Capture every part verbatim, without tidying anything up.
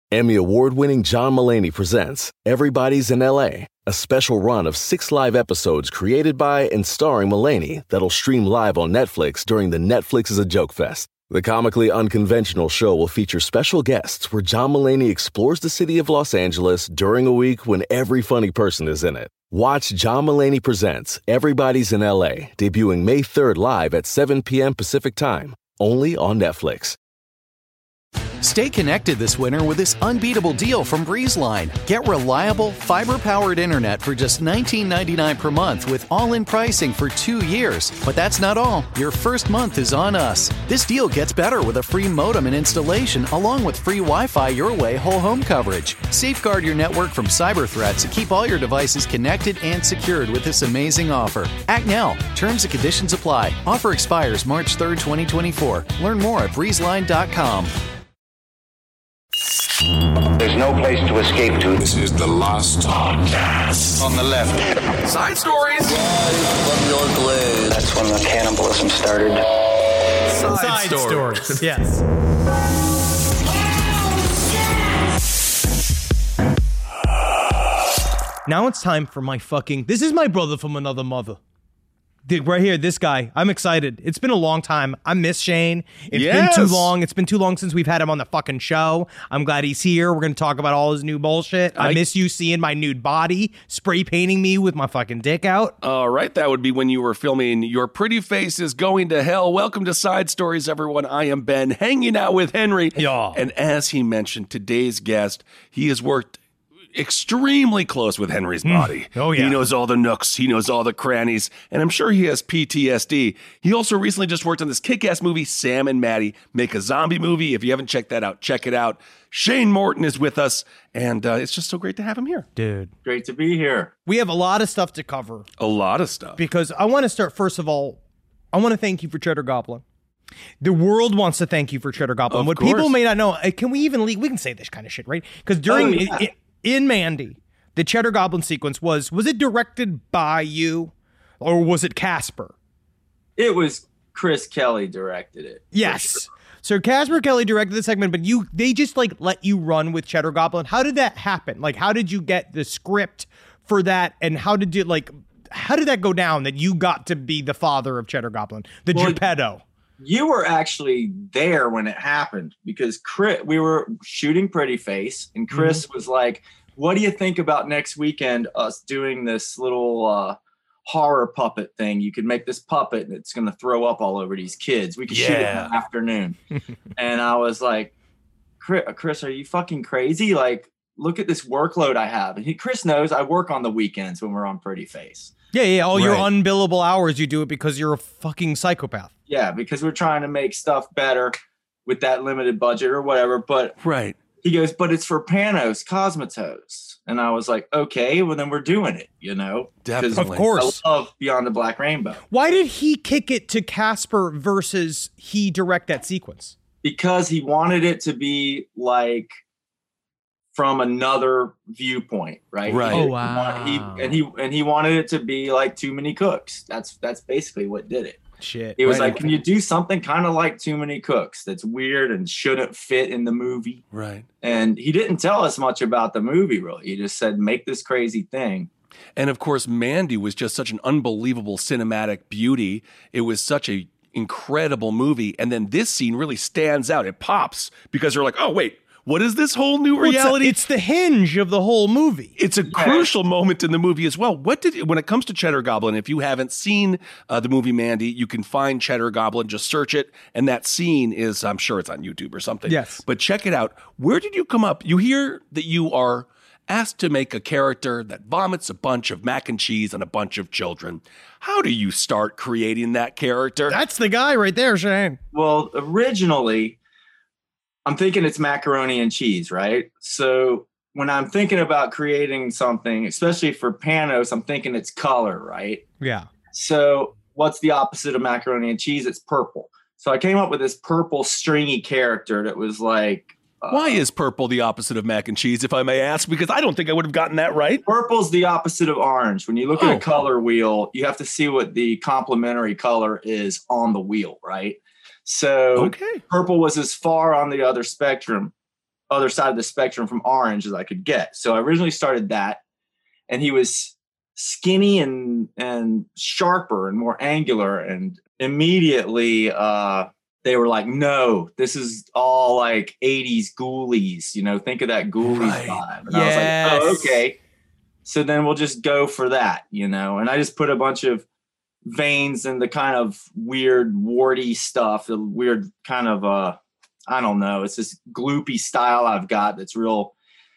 Emmy award-winning John Mulaney presents Everybody's in L A, a special run of six live episodes created by and starring Mulaney that'll stream live on Netflix during the Netflix is a Joke Fest. The comically unconventional show will feature special guests where John Mulaney explores the city of Los Angeles during a week when every funny person is in it. Watch John Mulaney Presents Everybody's in L A, debuting May third live at seven p.m. Pacific Time, only on Netflix. Stay connected this winter with this unbeatable deal from BreezeLine. Get reliable, fiber-powered internet for just nineteen ninety-nine dollars per month with all-in pricing for two years. But that's not all. Your first month is on us. This deal gets better with a free modem and installation, along with free Wi-Fi your way whole home coverage. Safeguard your network from cyber threats and keep all your devices connected and secured with this amazing offer. Act now. Terms and conditions apply. Offer expires March third, twenty twenty-four. Learn more at breezeline dot com. There's no place to escape to. This is the Lost Podcast. On the left. Side stories. From your glade. That's when the cannibalism started. Side, Side stories. stories. Yes. Now it's time for my fucking... This is my brother from another mother. Dude, right here, this guy. I'm excited. It's been a long time. I miss Shane. It's Yes. been too long. It's been too long since we've had him on the fucking show. I'm glad he's here. We're going to talk about all his new bullshit. I, I- miss you seeing my nude body, spray painting me with my fucking dick out. All right, that would be when you were filming Your Pretty Face is Going to Hell. Welcome to Side Stories, everyone. I am Ben, hanging out with Henry. Yeah. And as he mentioned, today's guest, he has worked extremely close with Henry's body. Oh, yeah. He knows all the nooks. He knows all the crannies. And I'm sure he has P T S D. He also recently just worked on this kick-ass movie, Sam and Maddie Make a Zombie Movie. If you haven't checked that out, check it out. Shane Morton is with us, and uh, it's just so great to have him here. Dude. Great to be here. We have a lot of stuff to cover A lot of stuff. because I want to start, first of all, I want to thank you for Cheddar Goblin. The world wants to thank you for Cheddar Goblin. Of what course. people may not know, uh, can we even leak? We can say this kind of shit, right? Because during Oh, yeah. i- i- in Mandy, the Cheddar Goblin sequence was was it directed by you, or was it Casper? It was Chris Kelly directed it. Yes. So Casper Kelly directed the segment, but you they just like let you run with Cheddar Goblin. How did that happen? Like, how did you get the script for that, and how did you like? How did that go down that you got to be the father of Cheddar Goblin, the Well, Geppetto? You were actually there when it happened because Chris, we were shooting Pretty Face, and Chris Mm-hmm. was like, "What do you think about next weekend us doing this little uh, horror puppet thing? You could make this puppet, and it's going to throw up all over these kids. We could shoot it in Yeah. the afternoon." And I was like, "Chris, Chris, are you fucking crazy? Like, look at this workload I have." And he, Chris knows I work on the weekends when we're on Pretty Face. Yeah, yeah. All your Right. unbillable hours, you do it because you're a fucking psychopath. Yeah, because we're trying to make stuff better with that limited budget or whatever. But Right. he goes, "But it's for Panos Cosmatos." And I was like, okay, well, then we're doing it, you know? 'Cause Definitely. Of course. I love Beyond the Black Rainbow Why did he kick it to Casper versus he direct that sequence? because he wanted it to be like from another viewpoint, right? Right. He Oh, didn't wow. want- he, and he and he wanted it to be like Too Many Cooks. That's that's basically what did it. Shit. He was Right. like, "Can you do something kind of like Too Many Cooks that's weird and shouldn't fit in the movie?" Right. And he didn't tell us much about the movie, really. He just said, "Make this crazy thing." And of course, Mandy was just such an unbelievable cinematic beauty. It was such a incredible movie. And then this scene really stands out. It pops because you're like, oh, wait, what is this whole new Well, it's, a- reality? it's the hinge of the whole movie. It's a crucial moment in the movie as well. What did when it comes to Cheddar Goblin? If you haven't seen uh, the movie Mandy, you can find Cheddar Goblin. Just search it, and that scene is, I'm sure it's on YouTube or something. Yes. but check it out. Where did you come up? You hear that you are asked to make a character that vomits a bunch of mac and cheese on a bunch of children. How do you start creating that character? That's the guy right there, Shane. Well, originally, I'm thinking it's macaroni and cheese, right? So when I'm thinking about creating something, especially for Panos, I'm thinking it's color, right? Yeah. So what's the opposite of macaroni and cheese? It's purple. So I came up with this purple stringy character that was like, uh, Why is purple the opposite of mac and cheese, if I may ask? Because I don't think I would have gotten that right. purple's the opposite of orange. When you look Oh. at a color wheel, you have to see what the complementary color is on the wheel, right? So Okay. purple was as far on the other spectrum other side of the spectrum from Orange as I could get. So I originally started that, and he was skinny and and sharper and more angular, and immediately uh they were like, no, this is all like eighties Ghoulies, you know, think of that Ghoulies Right. vibe. And Yes. I was like, oh, okay. So then we'll just go for that, you know. And I just put a bunch of veins and the kind of weird warty stuff, the weird kind of uh I don't know, it's this gloopy style I've got that's real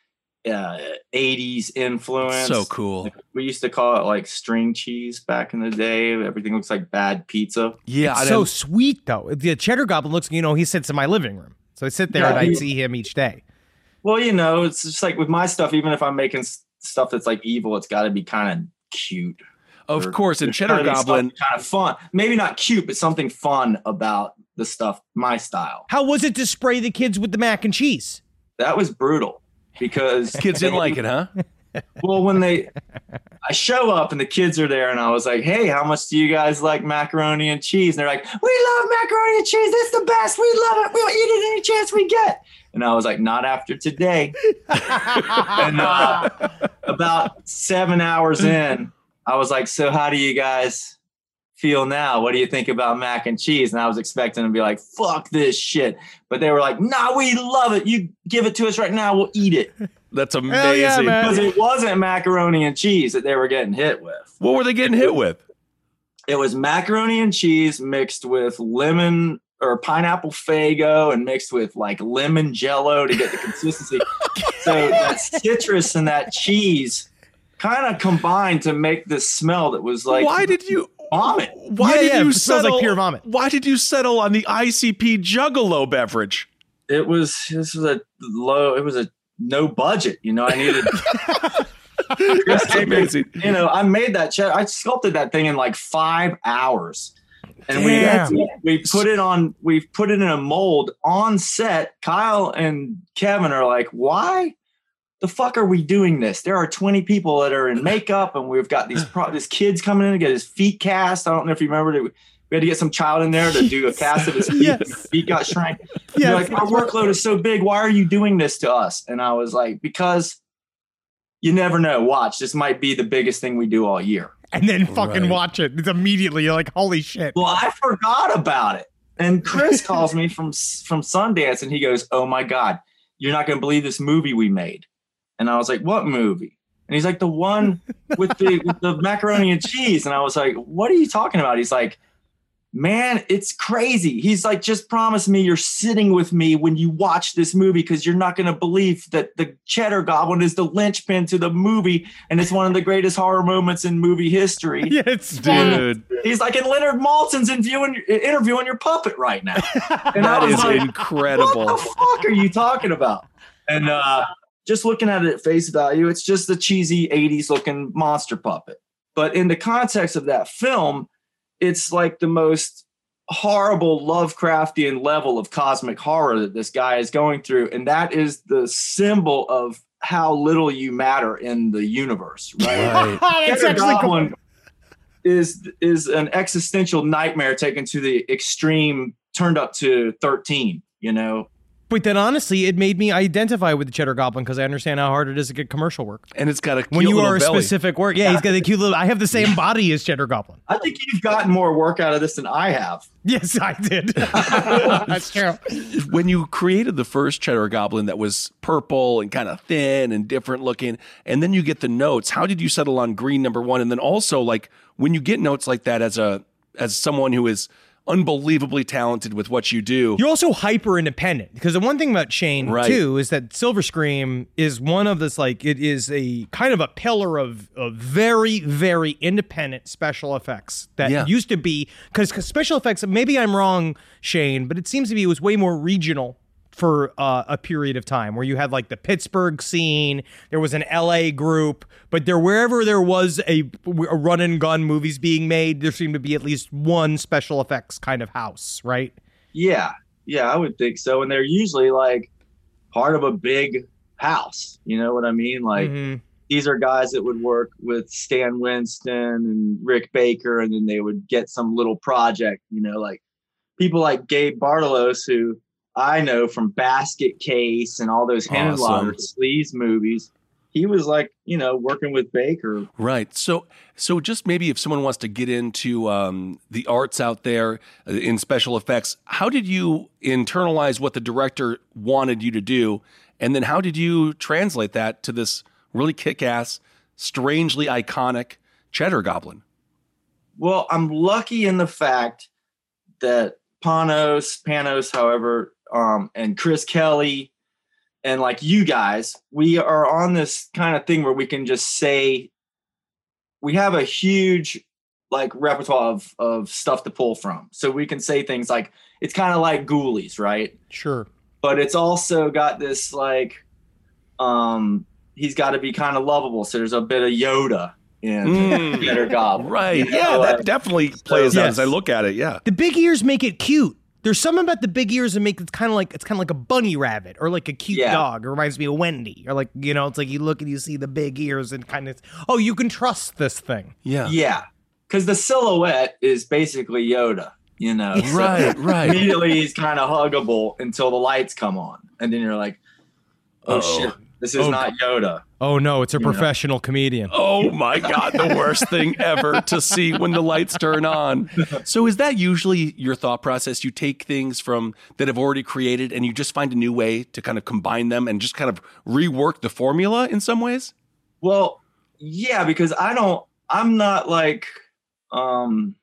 uh eighties influence. So cool. We used to call it like string cheese back in the day. Everything looks like bad pizza. Yeah, I It's so didn't- sweet though. The Cheddar Goblin looks, you know, he sits in my living room. So I sit there Yeah, and I he- see him each day. Well, you know, it's just like with my stuff, even if I'm making s- stuff that's like evil, it's got to be kind of cute. of Or course, in there's Cheddar gotta be Goblin, something kind of fun. Maybe not cute, but something fun about the stuff, my style. How was it to spray the kids with the mac and cheese? That was brutal because kids didn't like it, huh? Well, when they, I show up and the kids are there, and I was like, "Hey, how much do you guys like macaroni and cheese?" And they're like, "We love macaroni and cheese. It's the best. We love it. We'll eat it any chance we get." And I was like, "Not after today." And uh, about seven hours in, I was like, "So how do you guys feel now? What do you think about mac and cheese?" And I was expecting to be like, "Fuck this shit," but they were like, "Nah, we love it. You give it to us right now. We'll eat it." That's Hell amazing. yeah, man. Because it wasn't macaroni and cheese that they were getting hit with. What were they getting hit with? It was macaroni and cheese mixed with lemon or pineapple Faygo and mixed with like lemon Jello to get the consistency. So that citrus and that cheese kind of combined to make this smell that was like Why did you? vomit. Why Yeah, did yeah, you it smells settle? like pure vomit. Why did you settle on the I C P Juggalo beverage? It was this was a low. It was a no budget. You know, I needed. That's amazing. You know, I made that cheddar. I sculpted that thing in like five hours. And Damn. we we put it on we put it in a mold on set. Kyle and Kevin are like, why the fuck are we doing this? There are twenty people that are in makeup, and we've got these pro- this kid's coming in to get his feet cast. I don't know if you remember that. We had to get some child in there to do a cast of his feet. Yes. His feet got shrank. Yeah, They're like, our workload is so big. Why are you doing this to us? And I was like, because you never know. Watch, this might be the biggest thing we do all year. and then fucking Right. watch it. It's immediately you're like, holy shit. Well, I forgot about it. And Chris calls me from from Sundance, and he goes, "Oh my God, you're not going to believe this movie we made." And I was like, "What movie?" And he's like, "The one with the with the macaroni and cheese." And I was like, "What are you talking about?" He's like, "Man, it's crazy." He's like, "Just promise me you're sitting with me when you watch this movie, because you're not going to believe that the Cheddar Goblin is the linchpin to the movie, and it's one of the greatest horror moments in movie history." Yeah, it's Dude, He's like, "And Leonard Maltin's interviewing, interviewing your puppet right now." And I that was is like, incredible. "What the fuck are you talking about?" And uh, just looking at it at face value, it's just a cheesy eighties looking monster puppet. But in the context of that film, it's like the most horrible Lovecraftian level of cosmic horror that this guy is going through. And that is the symbol of how little you matter in the universe, right? Right. That's Cheddar actually cool. Goblin is is an existential nightmare taken to the extreme, turned up to thirteen, you know? But then honestly, it made me identify with the Cheddar Goblin because I understand how hard it is to get commercial work. And it's got a cute When you little are a belly. specific work. Yeah, he's got the cute little, I have the same body as Cheddar Goblin. I think you've gotten more work out of this than I have. Yes, I did. That's true. When you created the first Cheddar Goblin that was purple and kind of thin and different looking, and then you get the notes, how did you settle on green number one? And then also, like, when you get notes like that as a as someone who is unbelievably talented with what you do, You're also hyper independent because the one thing about Shane Right. too is that Silver Scream is one of this, like, it is a kind of a pillar of, of very, very independent special effects that Yeah. used to be, because special effects, maybe I'm wrong, Shane, but it seems to be it was way more regional for uh, a period of time where you had like the Pittsburgh scene, there was an L A group, but there wherever there was a, a run and gun movies being made, there seemed to be at least one special effects kind of house, right? Yeah, yeah, I would think so. And they're usually like part of a big house. You know what I mean? Like Mhm. these are guys that would work with Stan Winston and Rick Baker, and then they would get some little project, you know, like people like Gabe Bartalos, who I know from Basket Case and all those Henenlotter sleaze movies. He was like, you know, working with Baker. Right. So, so just maybe if someone wants to get into um, the arts out there uh, in special effects, how did you internalize what the director wanted you to do? And then how did you translate that to this really kick-ass, strangely iconic Cheddar Goblin? Well, I'm lucky in the fact that Panos, Panos, however, um, and Chris Kelly, and like you guys, we are on this kind of thing where we can just say we have a huge like repertoire of, of stuff to pull from. So we can say things like, it's kind of like Ghoulies, right? Sure. But it's also got this like, um, he's got to be kind of lovable. So there's a bit of Yoda in Mm. Cheddar Goblin. Right. You Yeah, know, that uh, definitely plays out Yes. as I look at it. Yeah. The big ears make it cute. There's something about the big ears that make it kind of like it's kind of like a bunny rabbit or like a cute Yeah. dog. It reminds me of Wendy, or like, you know, it's like you look and you see the big ears and kind of, oh, you can trust this thing. Yeah. Yeah. Because the silhouette is basically Yoda, you know? So Right, right. immediately he's kind of huggable until the lights come on. And then you're like, oh, Uh-oh. shit, this is Oh. not Yoda. Oh no, it's a You know. professional comedian. Oh my God, the worst thing ever to see when the lights turn on. So is that usually your thought process? You take things from that have already created and you just find a new way to kind of combine them and just kind of rework the formula in some ways? Well, yeah, because I don't, I'm not like, um,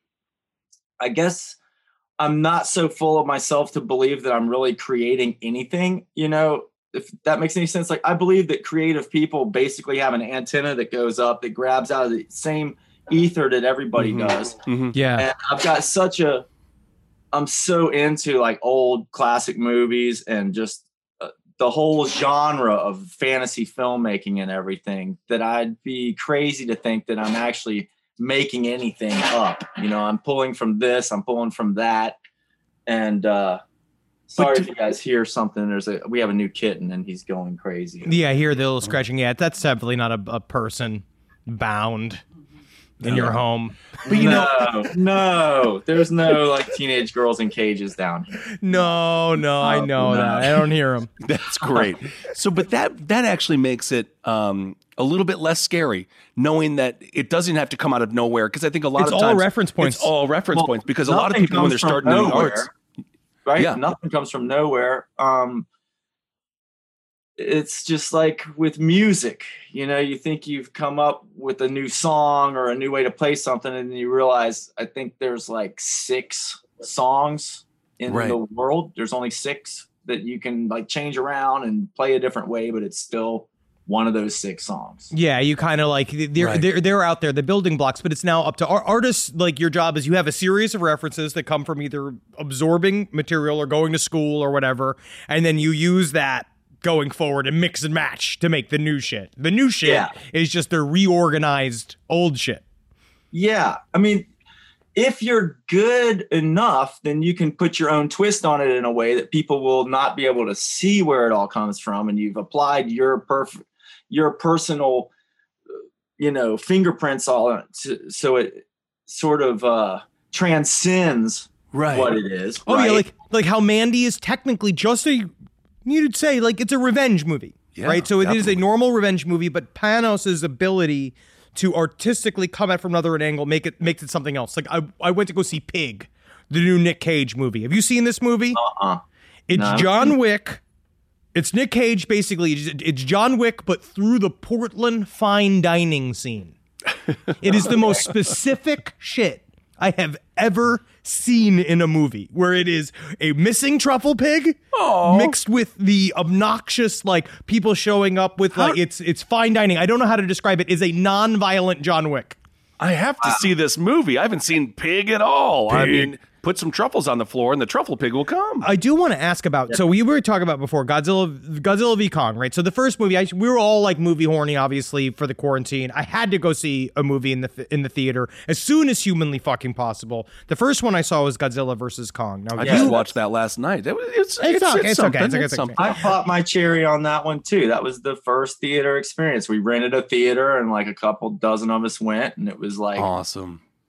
I guess I'm not so full of myself to believe that I'm really creating anything, you know? If that makes any sense. Like, I believe that creative people basically have an antenna that goes up that grabs out of the same ether that everybody Mhm. does. Mm-hmm. Yeah. And I've got such a, I'm so into like old classic movies and just uh, the whole genre of fantasy filmmaking and everything that I'd be crazy to think that I'm actually making anything up. You know, I'm pulling from this, I'm pulling from that. And, uh, Sorry But if you guys hear something. There's a we have a new kitten and he's going crazy. Yeah, I hear the little scratching. Yeah, that's definitely not a, a person bound in your home. But you no, know, no, there's no like teenage girls in cages down here. No, no, I Oh, know no. that. I don't hear him. That's great. So, but that that actually makes it um, a little bit less scary, knowing that it doesn't have to come out of nowhere. Because I think a lot It's of all times reference points. It's all reference Well, points because a lot of nothing people when they're comes from starting in the nowhere, arts, right? Yeah. Nothing comes from nowhere. Um, it's just like with music, you know, you think you've come up with a new song or a new way to play something, and then you realize I think there's like six songs in Right. the world. There's only six that you can like change around and play a different way, but it's still one of those six songs. Yeah, you kind of like they're Right. they're they're out there, the building blocks, but it's now up to our artists. Like your job is you have a series of references that come from either absorbing material or going to school or whatever, and then you use that going forward and mix and match to make the new shit. The new shit Yeah. is just the reorganized old shit. Yeah. I mean, if you're good enough, then you can put your own twist on it in a way that people will not be able to see where it all comes from. And you've applied your perf- your personal, you know, fingerprints all on it to, so it sort of uh, transcends right? what it is. Oh right? yeah, like like how Mandy is technically just a you'd say like it's a revenge movie, Yeah, right? So it is definitely. a normal revenge movie, but Panos' ability to artistically come at from another angle make it makes it something else. Like I I went to go see Pig, the new Nick Cage movie. Have you seen this movie? Uh-uh. It's No, I haven't John Wick. It's Nick Cage basically. It's, it's John Wick, but through the Portland fine dining scene. It is the most specific shit I have ever seen in a movie, where it is a missing truffle pig mixed with the obnoxious like people showing up with like it's it's fine dining. I don't know how to describe it. Is a non-violent John Wick. I have to see this movie. I haven't seen Pig at all. I Pig. mean, put some truffles on the floor and the truffle pig will come. I do want to ask about. So we were talking about before Godzilla, Godzilla v Kong, right? So the first movie, I, we were all like movie horny, obviously for the quarantine. I had to go see a movie in the in the theater as soon as humanly fucking possible. The first one I saw was Godzilla versus Kong. Now I you, just watched that last night. It was, it's, it's, It's it's, okay, it's something. okay, it's okay, It's it's okay. something. I popped my cherry on that one too. That was the first theater experience. We rented a theater and like a couple dozen of us went, and it was like Awesome.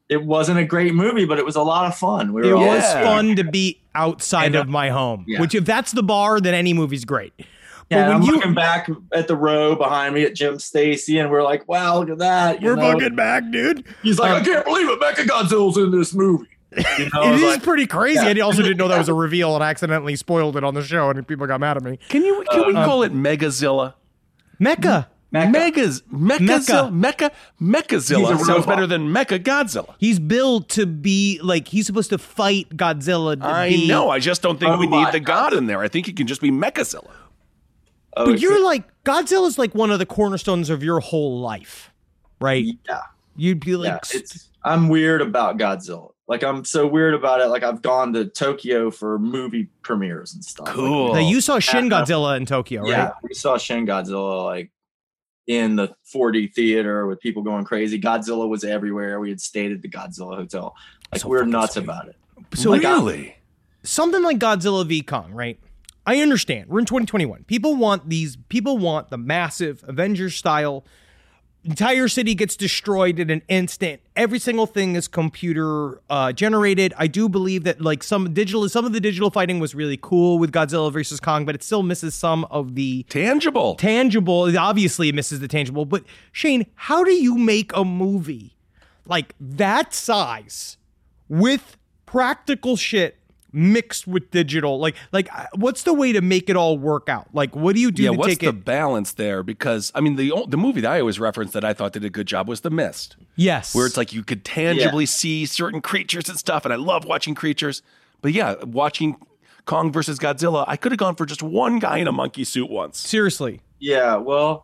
it wasn't a great movie, but it was a lot of fun. We were It all was Yeah. fun to be outside And, uh, of my home, yeah. which if that's the bar, then any movie's great. Yeah, But and when I'm you looking back at the row behind me at Jim Stacy, and we're like, wow, look at that. you we're know? fucking back, dude. He's like, Um, I can't believe it. Mechagodzilla's in this movie. You know, I It was is like, pretty crazy. yeah. And he also didn't know that was a reveal and accidentally spoiled it on the show, and people got mad at me. Can you can we call it Megazilla? Mecca. Mecha. Megas, Mechazilla, Mecha, Mechazilla He's a sounds robot. better than Mecha Godzilla. He's built to be like he's supposed to fight Godzilla. To I be, know. I just don't think we Robot need the god in there. I think he can just be Mechazilla. oh, But it you're could- like Godzilla's like one of the cornerstones of your whole life, right? yeah. You'd be like, Yeah, it's I'm weird about Godzilla. Like I'm so weird about it. Like I've gone to Tokyo for movie premieres and stuff. Cool. now you saw Shin Yeah. Godzilla in Tokyo, Like, yeah, right? we saw Shin Godzilla like in the four D theater with people going crazy. Godzilla was everywhere. We had stayed at the Godzilla Hotel. Like So we we're fucking nuts sweet. about it. So Like, I'm- really? something like Godzilla v Kong, right? I understand. We're in twenty twenty-one. People want these. People want the massive Avengers style. Entire city gets destroyed in an instant. Every single thing is computer uh, generated. I do believe that like some digital, some of the digital fighting was really cool with Godzilla versus Kong, but it still misses some of the Tangible. tangible. Obviously, it misses the tangible. But Shane, how do you make a movie like that size with practical shit mixed with digital? Like, like, uh, what's the way to make it all work out? Like, what do you do yeah, to what's take the it? balance there? Because I mean, the o- the movie that I always reference that I thought did a good job was The Mist, Yes, where it's like you could tangibly Yeah. see certain creatures and stuff, and I love watching creatures. But yeah, watching Kong versus Godzilla, I could have gone for just one guy in a monkey suit once. seriously. Yeah, well,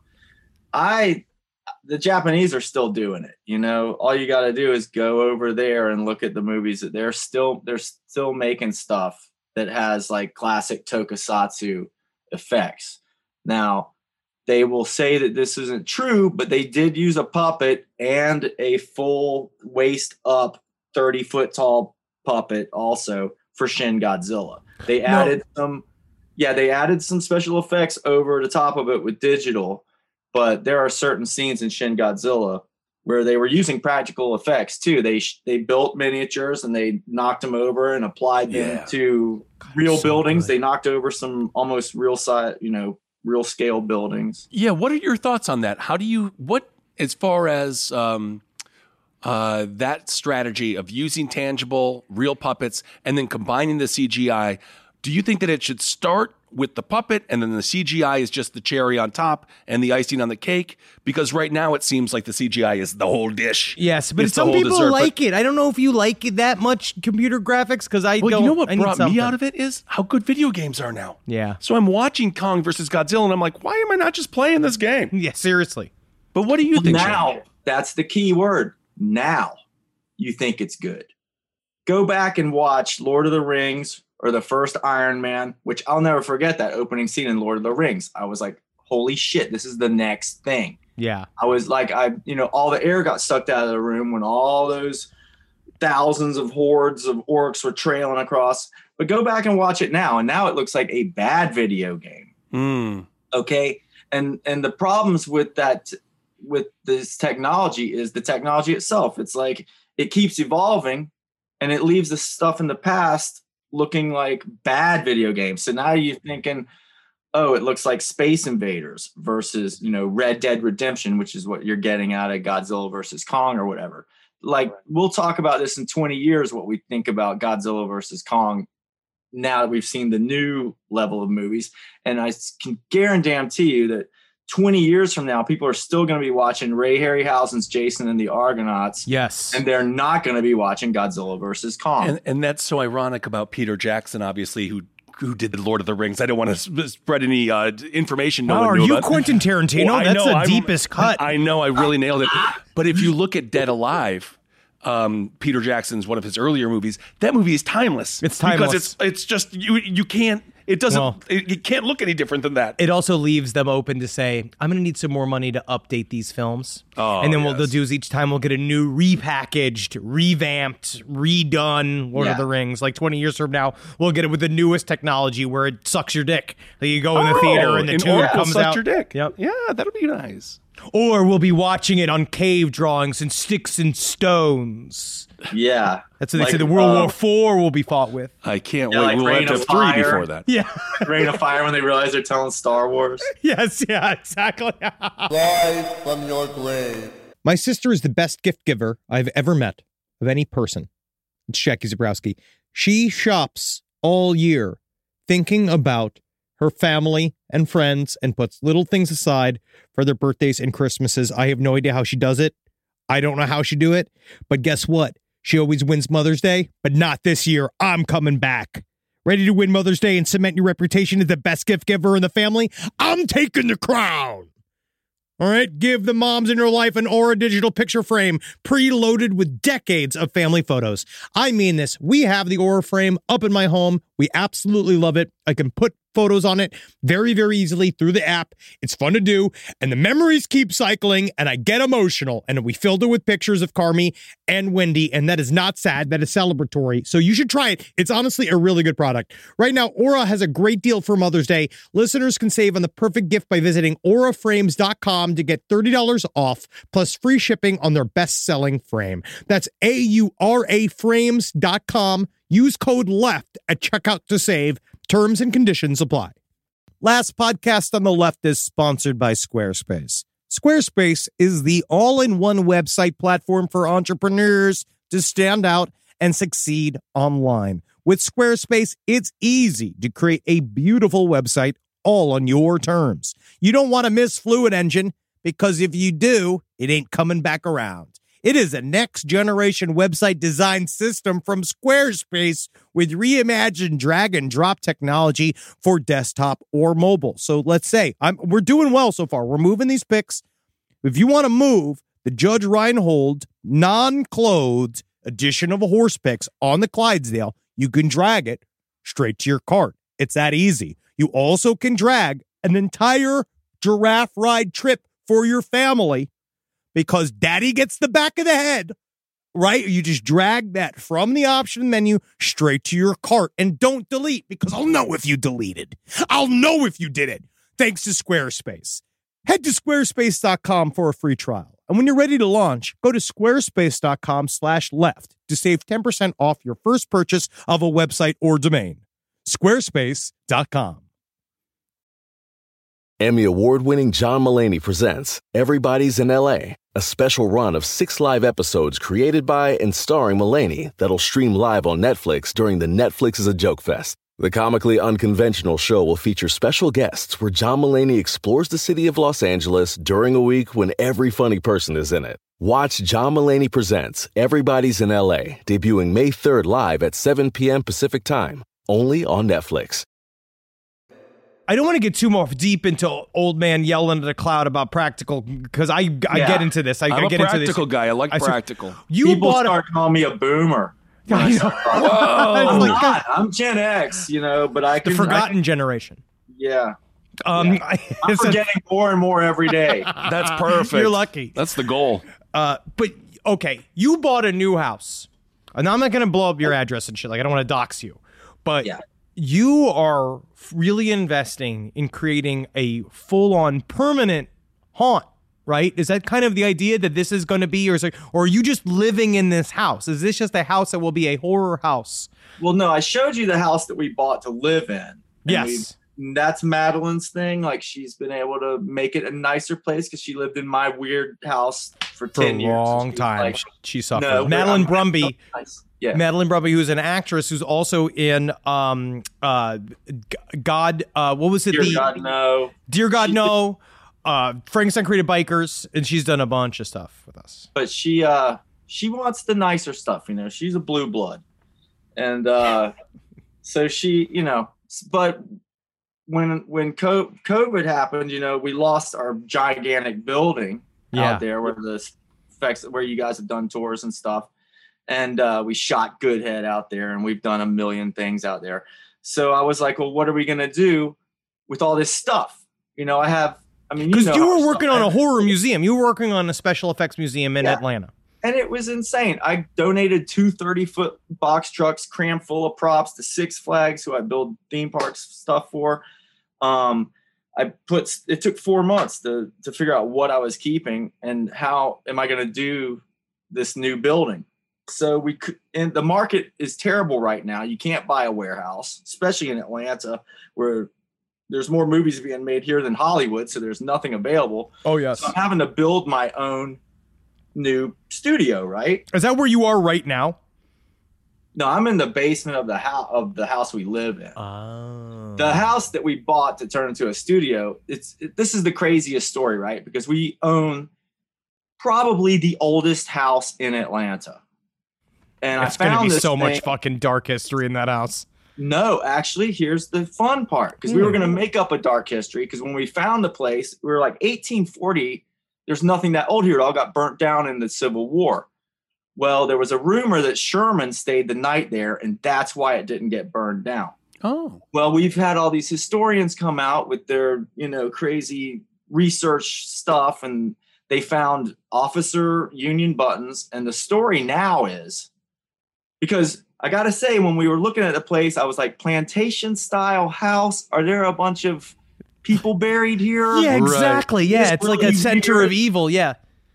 I the Japanese are still doing it. You know, all you got to do is go over there and look at the movies that they're still they're still making stuff that has like classic tokusatsu effects. Now, they will say that this isn't true, but they did use a puppet and a full waist up thirty foot tall puppet also for Shin Godzilla. They No. added some yeah, they added some special effects over the top of it with digital, but there are certain scenes in Shin Godzilla where they were using practical effects too. They sh- they built miniatures and they knocked them over and applied them Yeah. to real so buildings. good. They knocked over some almost real size, you know, real scale buildings. Yeah, what are your thoughts on that? How do you what as far as um, uh, that strategy of using tangible, real puppets and then combining the C G I? Do you think that it should start with the puppet and then the C G I is just the cherry on top and the icing on the cake? Because right now it seems like the C G I is the whole dish. Yes, but It's the some whole people dessert, but- like it. I don't know if you like it that much computer graphics because I Well, don't. you know what I need brought something. me out of it is how good video games are now. Yeah. So I'm watching Kong versus Godzilla and I'm like, why am I not just playing this game? Yeah, seriously. But what do you think? Now, Shane? that's the key word. Now you think it's good. Go back and watch Lord of the Rings or the first Iron Man, which I'll never forget that opening scene in Lord of the Rings. I was like, holy shit, this is the next thing. Yeah. I was like, I, you know, all the air got sucked out of the room when all those thousands of hordes of orcs were trailing across. But go back and watch it now. And now it looks like a bad video game. Mm. Okay. And, and the problems with that, with this technology is the technology itself. It's like it keeps evolving and it leaves the stuff in the past looking like bad video games. So now you're thinking, oh, it looks like Space Invaders versus, you know, Red Dead Redemption, which is what you're getting out of Godzilla versus Kong or whatever. Like we'll talk about this in twenty years, what we think about Godzilla versus Kong now that we've seen the new level of movies. And I can guarantee you that twenty years from now, people are still going to be watching Ray Harryhausen's Jason and the Argonauts. Yes. And they're not going to be watching Godzilla versus Kong. And and that's so ironic about Peter Jackson, obviously, who who did the Lord of the Rings. I don't want to spread any uh, information. No Wow, one are knew you about. Quentin Tarantino? Well, I That's know, the I'm- deepest cut. I know, I really nailed it. But if you look at Dead Alive, um, Peter Jackson's one of his earlier movies. That movie is timeless. It's timeless. because it's it's just you you can't. It doesn't. Well- it, it can't look any different than that. It also leaves them open to say, I'm going to need some more money to update these films. Oh, and then what yes. they'll do is each time we'll get a new repackaged, revamped, redone Lord Yeah. of the Rings. Like twenty years from now, we'll get it with the newest technology where it sucks your dick. Like you go in the theater and the an tube oracle comes sucked out. your dick. Yep. Yeah, that'll be nice. Or we'll be watching it on cave drawings and sticks and stones. Yeah. That's what they Like, say the World uh, War Four will be fought with. I can't Yeah, wait. like We'll Reign have to of have three Fire. before that. Yeah. Rain of Fire when they realize they're telling Star Wars. Yes, yeah, exactly. Rise from your grave. My sister is the best gift giver I've ever met of any person. It's Jackie Zabrowski. She shops all year thinking about her family and friends and puts little things aside for their birthdays and Christmases. I have no idea how she does it. I don't know how she do it. But guess what? She always wins Mother's Day, but not this year. I'm coming back. Ready to win Mother's Day and cement your reputation as the best gift giver in the family? I'm taking the crown. All right, give the moms in your life an Aura digital picture frame preloaded with decades of family photos. I mean this. We have the Aura frame up in my home. We absolutely love it. I can put photos on it very, very easily through the app. It's fun to do, and the memories keep cycling, and I get emotional. And we filled it with pictures of Carmi and Wendy, and that is not sad. That is celebratory. So you should try it. It's honestly a really good product. Right now, Aura has a great deal for Mother's Day. Listeners can save on the perfect gift by visiting aura frames dot com to get thirty dollars off, plus free shipping on their best-selling frame. That's A U R A frames dot com. Use code LEFT at checkout to save. Terms and conditions apply. Last podcast on the left is sponsored by Squarespace. Squarespace is the all-in-one website platform for entrepreneurs to stand out and succeed online. With Squarespace, it's easy to create a beautiful website all on your terms. You don't want to miss Fluid Engine, because if you do, it ain't coming back around. It is a next-generation website design system from Squarespace with reimagined drag-and-drop technology for desktop or mobile. So let's say I'm, we're doing well so far. We're moving these pics. If you want to move the Judge Reinhold non-clothed edition of a horse picks on the Clydesdale, you can drag it straight to your cart. It's that easy. You also can drag an entire giraffe ride trip for your family, because daddy gets the back of the head, right? You just drag that from the option menu straight to your cart, and don't delete, because I'll know if you deleted. I'll know if you did it. Thanks to Squarespace. Head to squarespace dot com for a free trial. And when you're ready to launch, go to squarespace dot com slash left to save ten percent off your first purchase of a website or domain. squarespace dot com. Emmy award-winning John Mulaney presents Everybody's in L A, a special run of six live episodes created by and starring Mulaney that'll stream live on Netflix during the Netflix is a Joke Fest. The comically unconventional show will feature special guests where John Mulaney explores the city of Los Angeles during a week when every funny person is in it. Watch John Mulaney Presents Everybody's in L A, debuting May third live at seven p.m. Pacific Time, only on Netflix. I don't want to get too more deep into old man yelling at a cloud about practical, because I I Yeah. get into this. I, I'm I a get into this. practical guy. I like I said- practical. You People bought start calling me a boomer. when I I know. start talking. Whoa. I'm It's like, not. I'm Gen X, you know, but I the can. forgotten I generation. can- yeah. Um, Yeah. I'm it's a- forgetting more and more every day. That's perfect. You're lucky. That's the goal. Uh, but okay, you bought a new house, and I'm not going to blow up your address and shit. Like, I don't want to dox you, but Yeah. you are really investing in creating a full-on permanent haunt, right? Is that kind of the idea that this is going to be, or is it, or are you just living in this house? Is this just a house that will be a horror house? Well, no, I showed you the house that we bought to live in. And Yes. we- that's Madeline's thing. Like, she's been able to make it a nicer place because she lived in my weird house for, For ten a years. long She's time, like, she suffered. no, Madeline I'm- Brumby. Nice. Yeah. Madeline Brumby, who's an actress who's also in um uh G- God uh what was it Dear the God, no. Dear God She- No, uh Frankenstein Created Bikers, and she's done a bunch of stuff with us. But she uh she wants the nicer stuff, you know. She's a blue blood. And uh so she, you know, s- but when when co- COVID happened, you know, we lost our gigantic building Yeah. out there where the effects where you guys have done tours and stuff. And uh, we shot Goodhead out there, and we've done a million things out there. So I was like, well, what are we going to do with all this stuff? You know, I have I mean, because you, know you how were working on a stuff- horror museum. You were working on a special effects museum in Yeah. Atlanta. And it was insane. I donated two thirty-foot box trucks crammed full of props to Six Flags, who I build theme parks stuff for. Um, I put it took four months to to figure out what I was keeping and how am I going to do this new building. So we could, and the market is terrible right now. You can't buy a warehouse, especially in Atlanta, where there's more movies being made here than Hollywood. So there's nothing available. Oh yes. So I'm having to build my own new studio, right? Is that where you are right now? No, I'm in the basement of the house of the house we live in. Oh. The house that we bought to turn into a studio. It's it, this is the craziest story, right? Because we own probably the oldest house in Atlanta, and It's I found gonna be this so much thing- fucking dark history in that house. No, actually, here's the fun part. Because we were Hmm. going to make up a dark history. Because when we found the place, we were like eighteen forty. There's nothing that old here. It all got burnt down in the Civil War. Well, there was a rumor that Sherman stayed the night there, and that's why it didn't get burned down. Oh, Well, we've had all these historians come out with their, you know, crazy research stuff, and they found officer Union buttons. And the story now is, because I got to say, when we were looking at the place, I was like, plantation style house. Are there a bunch of people buried here? Yeah, exactly. Yeah, It's it's like a really center weird. of evil. Yeah.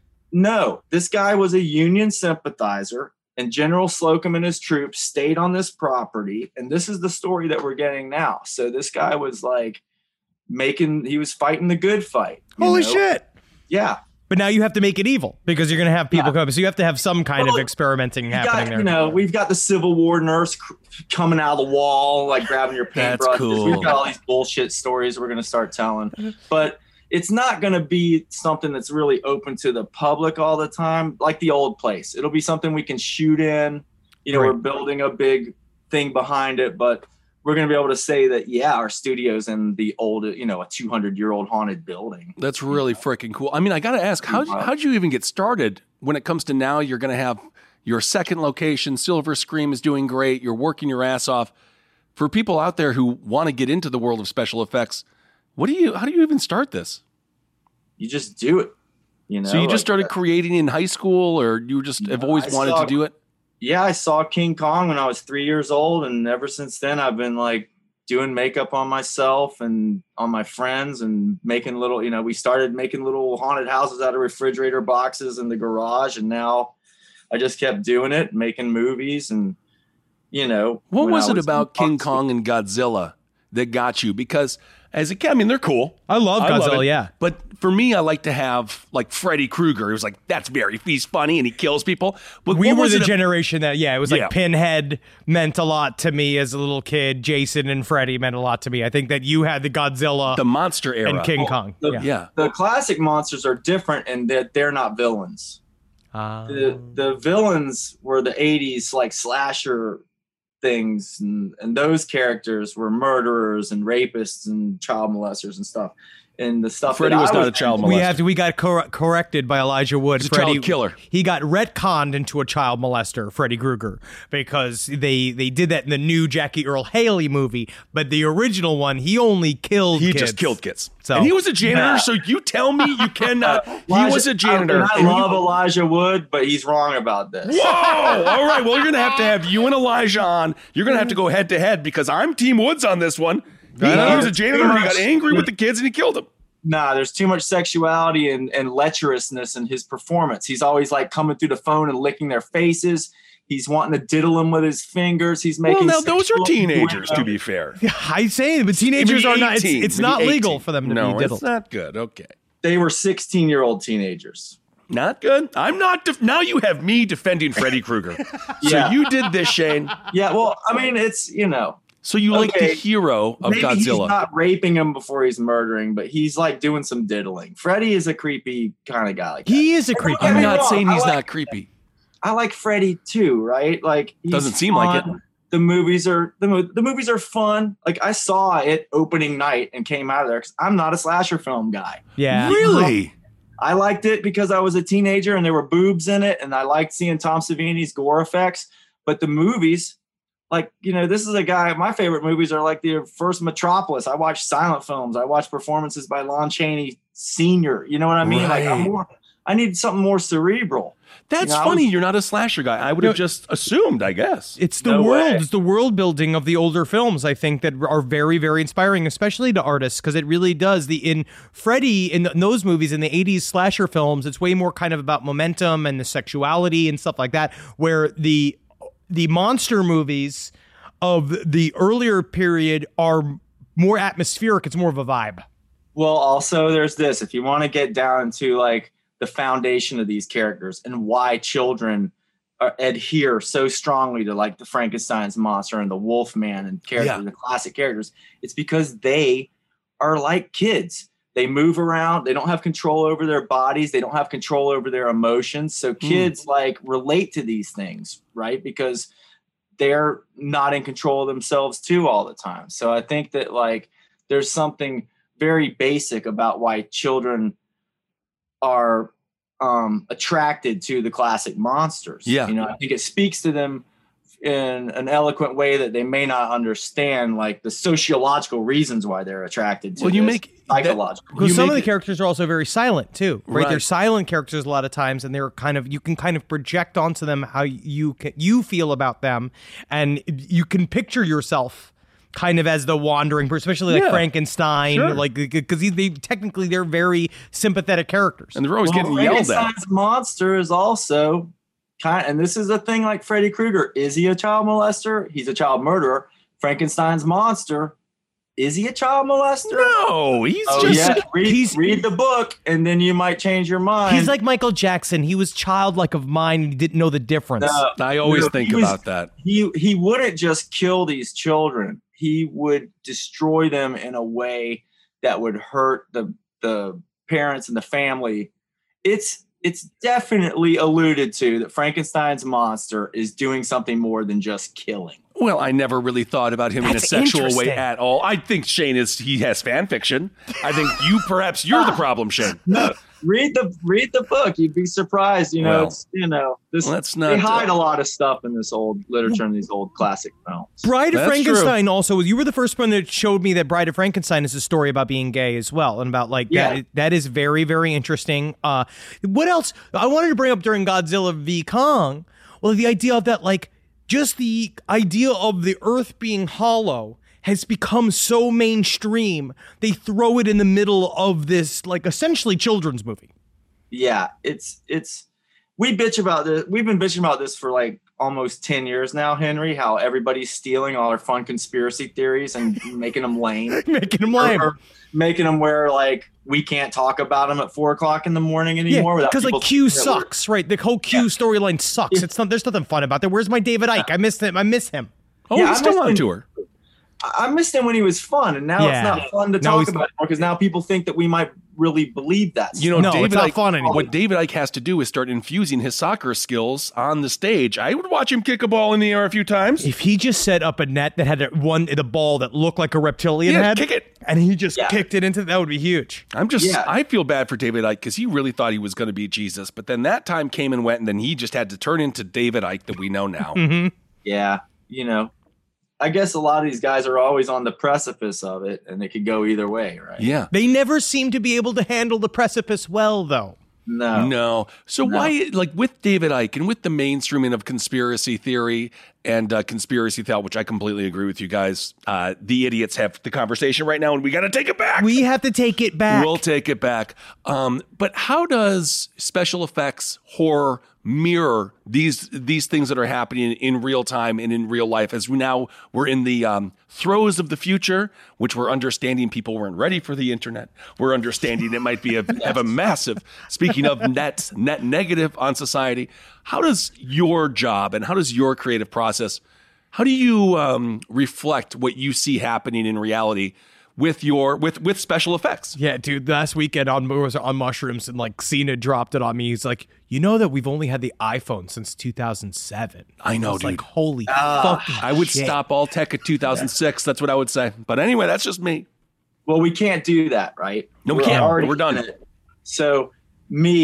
No, this guy was a Union sympathizer, and General Slocum and his troops stayed on this property. And this is the story that we're getting now. So this guy was like making, he was fighting the good fight. you Holy know? shit. Yeah. But now you have to make it evil because you're going to have people Yeah. come. So you have to have some kind Well, of experimenting You happening got, there. you know, we've got the Civil War nurse cr- coming out of the wall, like grabbing your That's paintbrushes. cool. We've got all these bullshit stories we're going to start telling. But it's not going to be something that's really open to the public all the time, like the old place. It'll be something we can shoot in. You know, Right. we're building a big thing behind it, but we're going to be able to say that, yeah, our studio's in the old, you know, a two hundred year old haunted building. that's really freaking cool. I mean, I got to ask, how how'd you even get started when it comes to now you're going to have your second location, Silver Scream is doing great. You're working your ass off. For people out there who want to get into the world of special effects, what do you, how do you even start this? You just do it. You know, So you just like, started uh, creating in high school, or you just have always I wanted saw- to do it? Yeah, I saw King Kong when I was three years old, and ever since then I've been like doing makeup on myself and on my friends and making little, you know, we started making little haunted houses out of refrigerator boxes in the garage, and now I just kept doing it, making movies. And you know, What when was I it about in King box- Kong and Godzilla that got you? Because as a kid, I mean, they're cool. I love Godzilla, it. yeah. But for me, I like to have like Freddy Krueger. It was like, that's very, he's funny and he kills people. But We what were was the it a- generation that, yeah, it was like Yeah. Pinhead meant a lot to me as a little kid. Jason and Freddy meant a lot to me. I think that you had the Godzilla the monster era. and King Kong. the- yeah. Yeah. The classic monsters are different in that they're not villains. Uh, the the villains were the eighties like slasher things, and, and those characters were murderers and rapists and child molesters and stuff. And the stuff Freddy that was I not a child we molester. have to, we got cor- corrected by Elijah Wood. He's a child killer. He got retconned into a child molester, Freddy Krueger, because they they did that in the new Jackie Earl Haley movie. But the original one, he only killed. He kids. just killed kids. So- and he was a janitor, Yeah. so you tell me you cannot. he Elijah- was a janitor. I, and I he- love Elijah Wood, but he's wrong about this. Whoa! All right. Well, you're going to have to have you and Elijah on. You're going to have to go head to head because I'm Team Woods on this one. He, he was a janitor. He got angry with the kids and he killed them. Nah, there's too much sexuality and, and lecherousness in his performance. He's always like coming through the phone and licking their faces. He's wanting to diddle them with his fingers. He's making. Well, now those are sexual teenagers, to innuendo. be fair. I say, but teenagers Maybe are not. It's, eighteen, it's maybe not legal eighteen. for them to no, be diddled. it's not good. Okay. They were sixteen year old teenagers. Not good. I'm not. Def- now you have me defending Freddy Krueger. Yeah. So you did this, Shane. Yeah, well, I mean, it's, you know, So you like the Okay. hero of maybe he's Godzilla. not raping him before he's murdering, but he's like doing some diddling. Freddy is a creepy kind of guy like that. He is a creepy. I'm Get me not wrong, saying I he's like- not creepy. I like Freddy too, right? Like he's Doesn't seem like fun. it. The movies are the, mo- the movies are fun. Like I saw it opening night and came out of there because I'm not a slasher film guy. Yeah. Really? I liked it because I was a teenager and there were boobs in it, and I liked seeing Tom Savini's gore effects. But the movies like, you know, this is a guy, my favorite movies are like the first Metropolis. I watch silent films. I watch performances by Lon Chaney Senior You know what I mean? Right. Like I'm more, I need something more cerebral. That's You know, I funny. was- You're not a slasher guy. I would have No. just assumed, I guess. It's the No world. way. It's the world building of the older films, I think, that are very, very inspiring, especially to artists, because it really does. The in Freddy, in, the, in those movies, in the eighties slasher films, it's way more kind of about momentum and the sexuality and stuff like that, where the the monster movies of the earlier period are more atmospheric. It's more of a vibe. Well, also there's this, if you want to get down to like the foundation of these characters and why children are, adhere so strongly to like the Frankenstein's monster and the Wolfman and characters, Yeah. the classic characters, it's because they are like kids. They move around. They don't have control over their bodies. They don't have control over their emotions. So kids like relate to these things, right? Because they're not in control of themselves too all the time. So I think that like there's something very basic about why children are um, attracted to the classic monsters. Yeah. You know, I think it speaks to them in an eloquent way that they may not understand, like the sociological reasons why they're attracted to Well, you this, make that- psychological. Because You some make of the it- characters are also very silent too, right? They're Right. silent characters a lot of times, and they're kind of you can kind of project onto them how you can, you feel about them, and you can picture yourself kind of as the wandering person, especially like Yeah. Frankenstein, Sure. like because they technically they're very sympathetic characters. And they're always Well, getting yelled at. Frankenstein's monster is also kind, and this is a thing like Freddy Krueger. Is he a child molester? He's a child murderer. Frankenstein's monster, is he a child molester? No, he's Oh just. yeah, read, he's- read the book, and then you might change your mind. He's like Michael Jackson. He was childlike of mind, and he didn't know the difference. No, I always no, think he was- about that. He he wouldn't just kill these children. He would destroy them in a way that would hurt the the parents and the family. It's it's definitely alluded to that Frankenstein's monster is doing something more than just killing. Well, I never really thought about him in a That's sexual way interesting. at all. I think Shane is he has fan fiction. I think you perhaps you're the problem, Shane. No, read the read the book. You'd be surprised. You know, Well, it's you know this. let's they not, hide uh, a lot of stuff in this old literature and these old classic films. Bride of That's Frankenstein also, you were the first one that showed me that Bride of Frankenstein is a story about being gay as well, and about like Yeah. that that is very, very interesting. Uh what else I wanted to bring up during Godzilla v Kong? Well, the idea of that, like just the idea of the earth being hollow has become so mainstream, they throw it in the middle of this like essentially children's movie. Yeah, it's it's we bitch about this. We've been bitching about this for like almost ten years now, Henry, how everybody's stealing all our fun conspiracy theories and making them lame. Making them lame. Or, or making them where like we can't talk about them at four o'clock in the morning anymore. Yeah, without because people like Q thinking that we're- sucks, right? The whole Q Yeah. storyline sucks. It's not. There's nothing fun about that. Where's my David Icke? I miss him. I miss him. Oh, Yeah, he's I still must on been- tour. I I missed him when he was fun, and now Yeah. it's not fun to No, talk he's- about because now people think that we might really believe that. You know, No, David it's not Icke, fun anymore. What David Icke has to do is start infusing his soccer skills on the stage. I would watch him kick a ball in the air a few times. If he just set up a net that had a, one the ball that looked like a reptilian Yeah, head, kick it. and he just Yeah. kicked it into that would be huge. I'm just, Yeah. I feel bad for David Icke because he really thought he was going to be Jesus, but then that time came and went, and then he just had to turn into David Icke that we know now. Yeah, you know, I guess a lot of these guys are always on the precipice of it, and they could go either way, right? Yeah. They never seem to be able to handle the precipice well, though. No, No. So No. why, like with David Icke and with the mainstreaming of conspiracy theory and uh, conspiracy thought, which I completely agree with you guys, uh, the idiots have the conversation right now, and we got to take it back. We have to take it back. We'll take it back. Um, but how does special effects, horror mirror these these things that are happening in real time and in real life as we now we're in the um, throes of the future, which we're understanding people weren't ready for the internet. We're understanding it might be a, have a massive, speaking of net, net negative on society. How does your job and how does your creative process, how do you um, reflect what you see happening in reality with your with with special effects? Yeah, dude. Last weekend on was on mushrooms, and like Cena dropped it on me. He's like, you know that we've only had the iPhone since two thousand seven. I know, It's like, dude. holy fucking I would shit. stop all tech at two thousand six. That's what I would say. But anyway, that's just me. Well, we can't do that, right? No, we We're can't. already We're done. in it. So me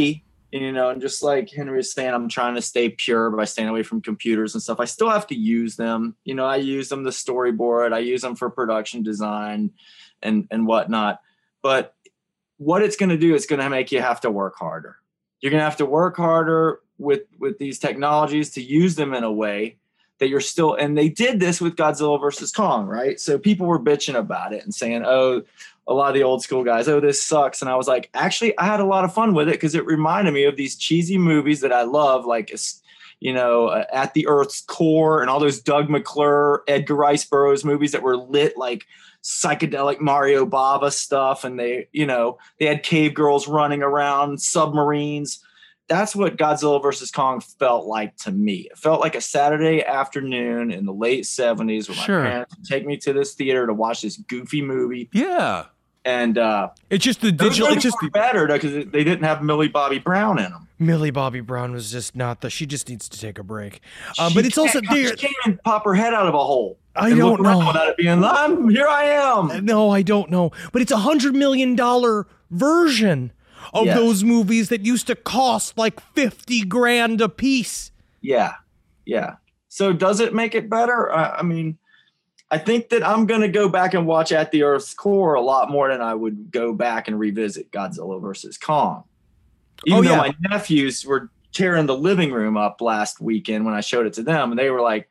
You know, and just like Henry was saying, I'm trying to stay pure by staying away from computers and stuff. I still have to use them. You know, I use them to storyboard. I use them for production design and, and whatnot. But what it's going to do is going to make you have to work harder. You're going to have to work harder with, with these technologies to use them in a way that you're still, and they did this with Godzilla versus Kong, right? So people were bitching about it and saying, oh, a lot of the old school guys, oh, this sucks. And I was like, actually, I had a lot of fun with it because it reminded me of these cheesy movies that I love, like, you know, uh, At the Earth's Core and all those Doug McClure, Edgar Rice Burroughs movies that were lit like psychedelic Mario Bava stuff. And they, you know, they had cave girls running around, submarines. That's what Godzilla versus Kong felt like to me. It felt like a Saturday afternoon in the late seventies where my Sure. parents would take me to this theater to watch this goofy movie. Yeah. And uh, It's just the those digital. movies It's just were the better because they didn't have Millie Bobby Brown in them. Millie Bobby Brown was just not the. She just needs to take a break. Um, but it's also she can't and pop her head out of a hole. I and don't look around know. without it being, I'm here. I am. No, I don't know. But it's a hundred million dollar version of Yes. those movies that used to cost like fifty grand a piece. Yeah, yeah. So does it make it better? I, I mean, I think that I'm going to go back and watch At the Earth's Core a lot more than I would go back and revisit Godzilla versus Kong. Even Oh, though yeah. my nephews were tearing the living room up last weekend when I showed it to them, and they were like,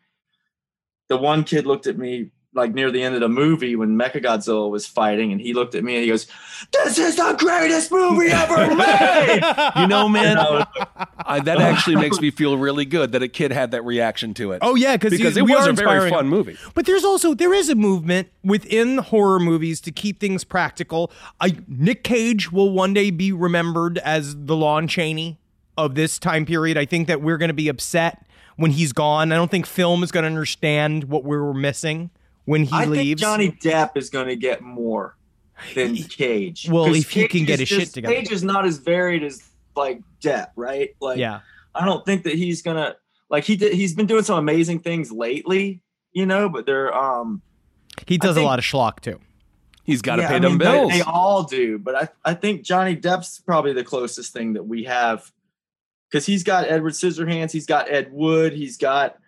the one kid looked at me like near the end of the movie when Mechagodzilla was fighting, and he looked at me and he goes, "This is the greatest movie ever made!" You know, man, And I was like, I, that actually makes me feel really good that a kid had that reaction to it. Oh yeah, because you- it we was are a very inspiring. fun movie. But there's also there is a movement within horror movies to keep things practical. I, Nick Cage will one day be remembered as the Lon Chaney of this time period. I think that we're going to be upset when he's gone. I don't think film is going to understand what we were missing when he I leaves. think Johnny Depp is going to get more than Cage. Well, 'Cause if he can Cage get is his shit just- together. Cage is not as varied as like Depp, right? Like, Yeah. I don't think that he's gonna like he did. He's been doing some amazing things lately, you know. But they're um, He does I think- a lot of schlock too. He's got to yeah, pay I them mean, they- bills. They, all do, but I I think Johnny Depp's probably the closest thing that we have because he's got Edward Scissorhands, he's got Ed Wood, he's got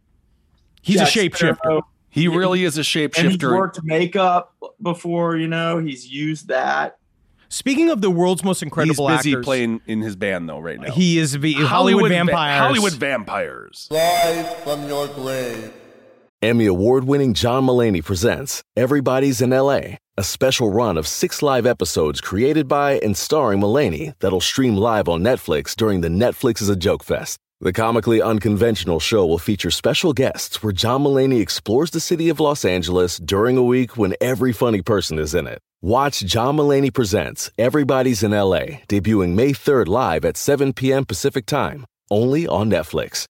He's Jack a shapeshifter. Sparrow. he really is a And he's shapeshifter. worked makeup before, you know. He's used that. Speaking of the world's most He's incredible busy actors, playing in his band though right now. he is the Hollywood, va- vampires. Hollywood vampires. Rise from your grave. Emmy award-winning John Mulaney presents Everybody's in L A, a special run of six live episodes created by and starring Mulaney that'll stream live on Netflix during the Netflix is a Joke Fest. The comically unconventional show will feature special guests where John Mulaney explores the city of Los Angeles during a week when every funny person is in it. Watch John Mulaney Presents Everybody's in L A, debuting May third live at seven p.m. Pacific Time, only on Netflix.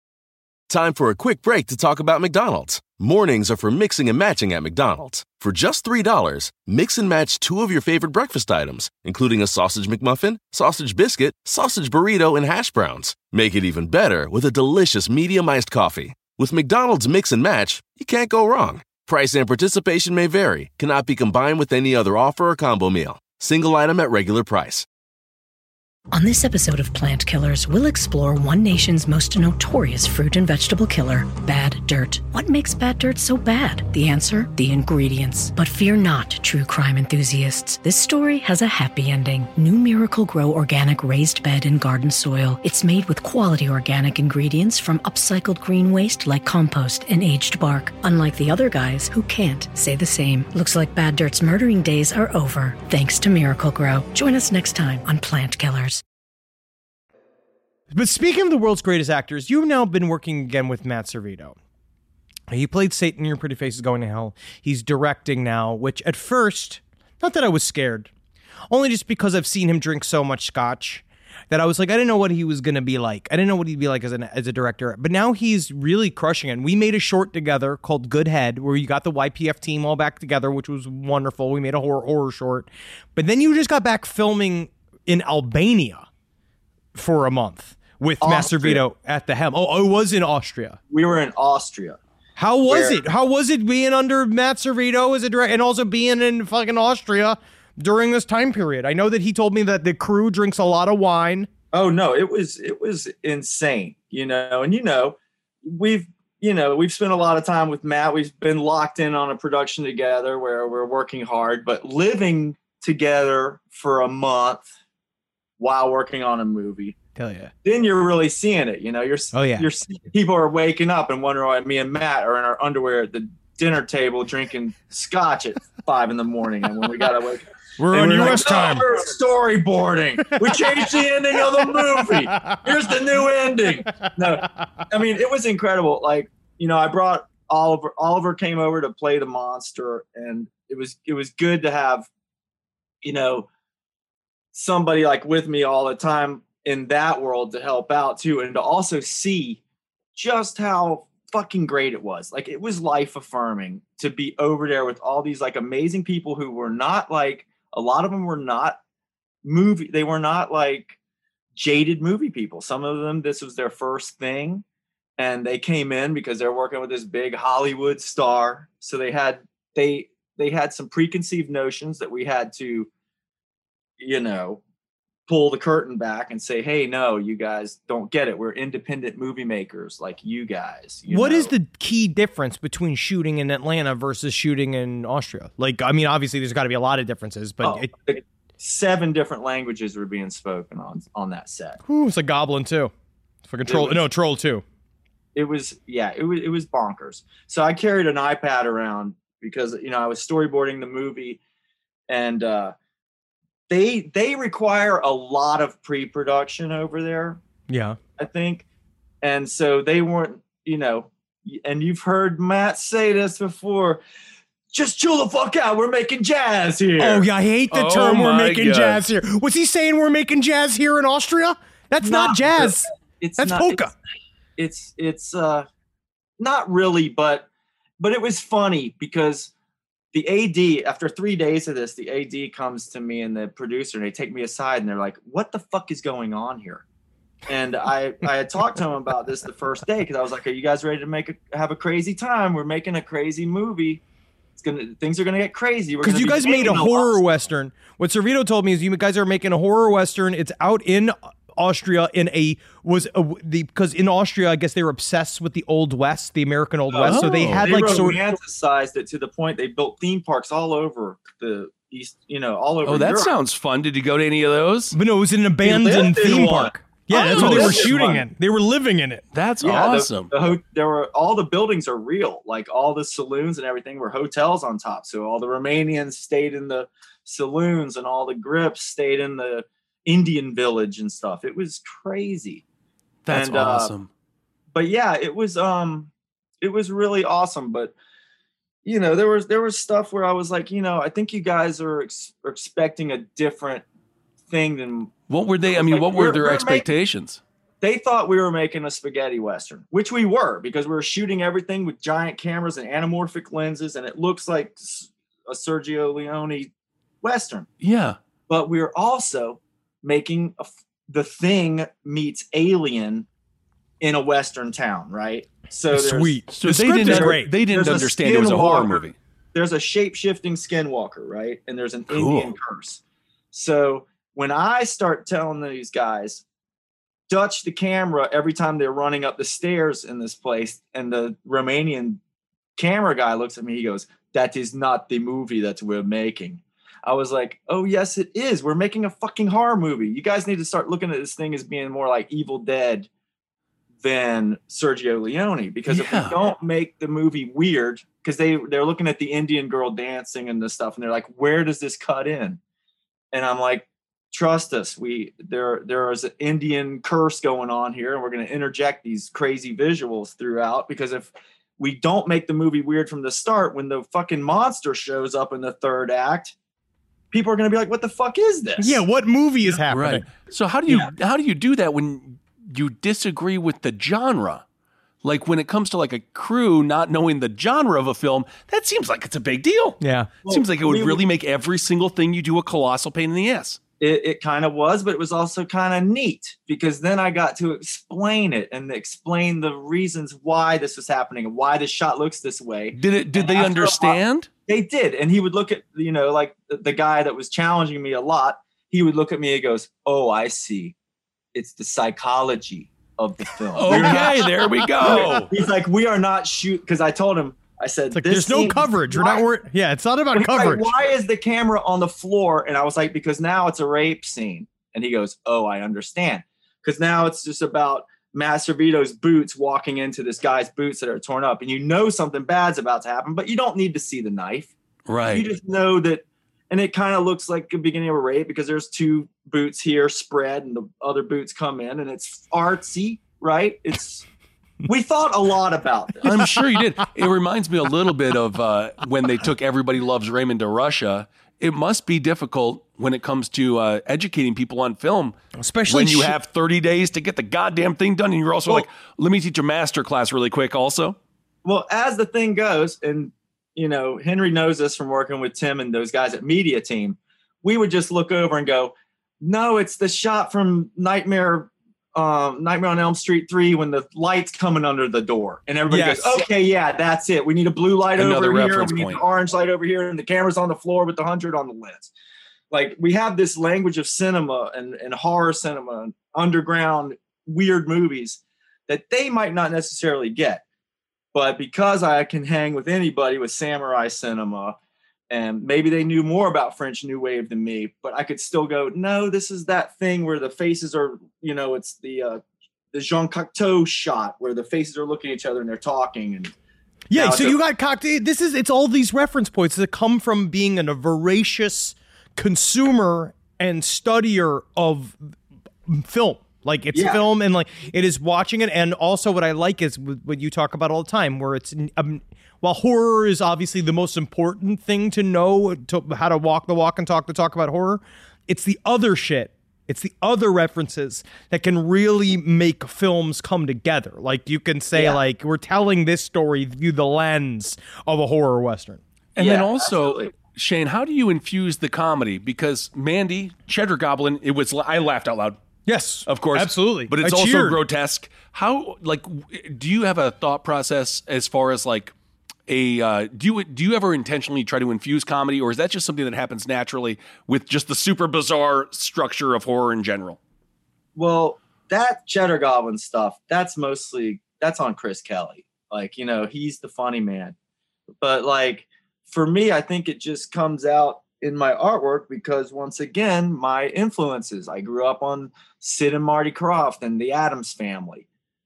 Time for a quick break to talk about McDonald's. Mornings are for mixing and matching at McDonald's. For just three dollars, mix and match two of your favorite breakfast items, including a sausage McMuffin, sausage biscuit, sausage burrito, and hash browns. Make it even better with a delicious medium iced coffee. With McDonald's Mix and Match, you can't go wrong. Price and participation may vary, cannot be combined with any other offer or combo meal. Single item at regular price. On this episode of Plant Killers, we'll explore one nation's most notorious fruit and vegetable killer, bad dirt. What makes bad dirt so bad? The answer? The ingredients. But fear not, true crime enthusiasts. This story has a happy ending. New Miracle Grow organic raised bed and garden soil. It's made with quality organic ingredients from upcycled green waste like compost and aged bark. Unlike the other guys who can't say the same. Looks like bad dirt's murdering days are over, thanks to Miracle Grow. Join us next time on Plant Killers. But speaking of the world's greatest actors, you've now been working again with Matt Servito. He played Satan in Your Pretty Face is Going to Hell. He's directing now, which at first, not that I was scared, only just because I've seen him drink so much scotch that I was like, I didn't know what he was going to be like. I didn't know what he'd be like as, an, as a director. But now he's really crushing it. And we made a short together called Good Head, where you got the Y P F team all back together, which was wonderful. We made a horror, horror short. But then you just got back filming in Albania for a month with Matt Austria. Servito at the helm. Oh, it was in Austria. We were in Austria. How was Where- it? How was it being under Matt Servito as a director and also being in fucking Austria during this time period? I know that he told me that the crew drinks a lot of wine. Oh no, it was it was insane, you know. And you know, we've you know we've spent a lot of time with Matt. We've been locked in on a production together where we're working hard, but living together for a month while working on a movie. Hell yeah! Then you're really seeing it. You know, you're oh yeah. You're people are waking up and wondering why me and Matt are in our underwear at the dinner table drinking scotch at five in the morning, and when we gotta wake up. We're and on we're U S like, time. No, we're storyboarding. We changed the ending of the movie. Here's the new ending. No, I mean, it was incredible. Like, you know, I brought Oliver. Oliver came over to play the monster, and it was it was good to have, you know, somebody like with me all the time in that world to help out too, and to also see just how fucking great it was. Like, it was life affirming to be over there with all these like amazing people who were not like. A lot of them were not movie. They were not like jaded movie people. Some of them, this was their first thing, and they came in because they're working with this big Hollywood star. So they had they they had some preconceived notions that we had to, you know, pull the curtain back and say, hey, no, you guys don't get it. We're independent movie makers like you guys. You what know? is the key difference between shooting in Atlanta versus shooting in Austria? Like, I mean, obviously there's got to be a lot of differences, but oh, it, seven different languages were being spoken on on that set. Ooh, it's a Goblin too. It's like a troll. was, no, Troll too. It was, yeah, it was, it was bonkers. So I carried an iPad around because, you know, I was storyboarding the movie, and, uh, They they require a lot of pre-production over there. Yeah, I think, and so they weren't, you know. And you've heard Matt say this before. Just chill the fuck out. We're making jazz here. Oh yeah, I hate the oh term "we're making God. jazz here." Was he saying we're making jazz here in Austria? That's not, not jazz. It's That's not, polka. It's, it's it's uh not really, but but it was funny because. The A D, after three days of this, the A D comes to me and the producer, and they take me aside, and they're like, what the fuck is going on here? And I, I had talked to him about this the first day because I was like, are you guys ready to make a, have a crazy time? We're making a crazy movie. It's gonna Things are going to get crazy. Because you guys made a horror Western. What Servito told me is you guys are making a horror Western. It's out in Austria in a was a, the because in Austria I guess they were obsessed with the Old West, the American Old West. Oh, so they had they like sort of romanticized it to the point they built theme parks all over the east, you know, all over. Oh, that Europe. sounds fun. Did you go to any of those? But no, it was an abandoned theme park. Yeah, oh, that's what they were that's shooting fun. in. They were living in it. That's yeah, awesome. The, the ho- there were all the buildings are real, like all the saloons and everything were hotels on top. So all the Romanians stayed in the saloons, and all the grips stayed in the Indian village and stuff. It was crazy. That's and, awesome. Uh, but yeah, it was um, it was really awesome. But you know, there was there was stuff where I was like, you know, I think you guys are, ex- are expecting a different thing than. What were they? I mean, like, what were we're, their we're expectations? Making, they thought we were making a spaghetti Western, which we were, because we were shooting everything with giant cameras and anamorphic lenses, and it looks like a Sergio Leone Western. Yeah. But we were also making a, The Thing meets Alien in a Western town, right? So sweet. So the they script didn't, is great. They didn't There's understand it was a horror skinwalker. movie. There's a shape-shifting skinwalker, right? And there's an Cool. Indian curse. So when I start telling these guys, Dutch the camera every time they're running up the stairs in this place, and the Romanian camera guy looks at me, he goes, that is not the movie that we're making. I was like, oh, yes, it is. We're making a fucking horror movie. You guys need to start looking at this thing as being more like Evil Dead than Sergio Leone. Because Yeah. if we don't make the movie weird, because they, they're looking at the Indian girl dancing and this stuff, and they're like, where does this cut in? And I'm like, trust us. We there there is an Indian curse going on here, and we're going to interject these crazy visuals throughout, because if we don't make the movie weird from the start, when the fucking monster shows up in the third act, people are going to be like, what the fuck is this? Yeah, what movie is happening? Right. So how do you Yeah. how do you do that when you disagree with the genre? Like when it comes to like a crew not knowing the genre of a film, that seems like it's a big deal. Yeah. It seems like it would we- really make every single thing you do a colossal pain in the ass. It, it kind of was, but it was also kind of neat, because then I got to explain it and explain the reasons why this was happening and why the shot looks this way. Did it? Did And they after a understand? They did. And he would look at, you know, like the, the guy that was challenging me a lot, he would look at me and goes, oh, I see. it's the psychology of the film. Okay, there we go. He's like, we are not shoot because I told him, I said, It's like, this there's no scene- coverage. We're not worried. Yeah, it's not about He's like, coverage. why is the camera on the floor? And I was like, because now it's a rape scene. And he goes, oh, I understand. Because now it's just about Matt Servito's boots walking into this guy's boots that are torn up. And you know something bad's about to happen, but you don't need to see the knife. Right. You just know that. And it kind of looks like the beginning of a rape because there's two boots here spread and the other boots come in and it's artsy, right? It's we thought a lot about this. I'm sure you did. It reminds me a little bit of uh, when they took Everybody Loves Raymond to Russia. It must be difficult when it comes to uh, educating people on film, Especially when you sh- have thirty days to get the goddamn thing done. And you're also Well- like, let me teach a master class really quick also. Well, as the thing goes, and you know, Henry knows this from working with Tim and those guys at Media Team, we would just look over and go, no, it's the shot from Nightmare um, Nightmare on Elm Street three when the light's coming under the door. And everybody Yes. goes, okay, yeah, that's it. We need a blue light Another over here. reference We need point. an orange light over here. And the camera's on the floor with the hundred on the lens. Like we have this language of cinema and, and horror cinema and underground weird movies that they might not necessarily get. But because I can hang with anybody with samurai cinema, and maybe they knew more about French New Wave than me, but I could still go, no, this is that thing where the faces are, you know, it's the uh, the Jean Cocteau shot where the faces are looking at each other and they're talking. And Yeah, now so it's you a- got cocktail. This is it's all these reference points that come from being an, a voracious consumer and studier of film. Like it's Yeah. film and like it is watching it. And also what I like is what you talk about all the time, where it's um, while horror is obviously the most important thing to know to how to walk the walk and talk the talk about horror, it's the other shit. It's the other references that can really make films come together. Like you can say, Yeah. like, we're telling this story through the lens of a horror Western. And Yeah, then also, absolutely. Shane, how do you infuse the comedy? Because Mandy, Cheddar Goblin, it was I laughed out loud. Yes, Of course. absolutely. But it's I also cheered. grotesque. How, like, w- do you have a thought process as far as like a, uh, do you, do you ever intentionally try to infuse comedy, or is that just something that happens naturally with just the super bizarre structure of horror in general? Well, that Cheddar Goblin stuff, that's mostly, that's on Chris Kelly. Like, you know, he's the funny man. But like, for me, I think it just comes out in my artwork because once again, my influences, I grew up on Sid and Marty Krofft and the Addams Family.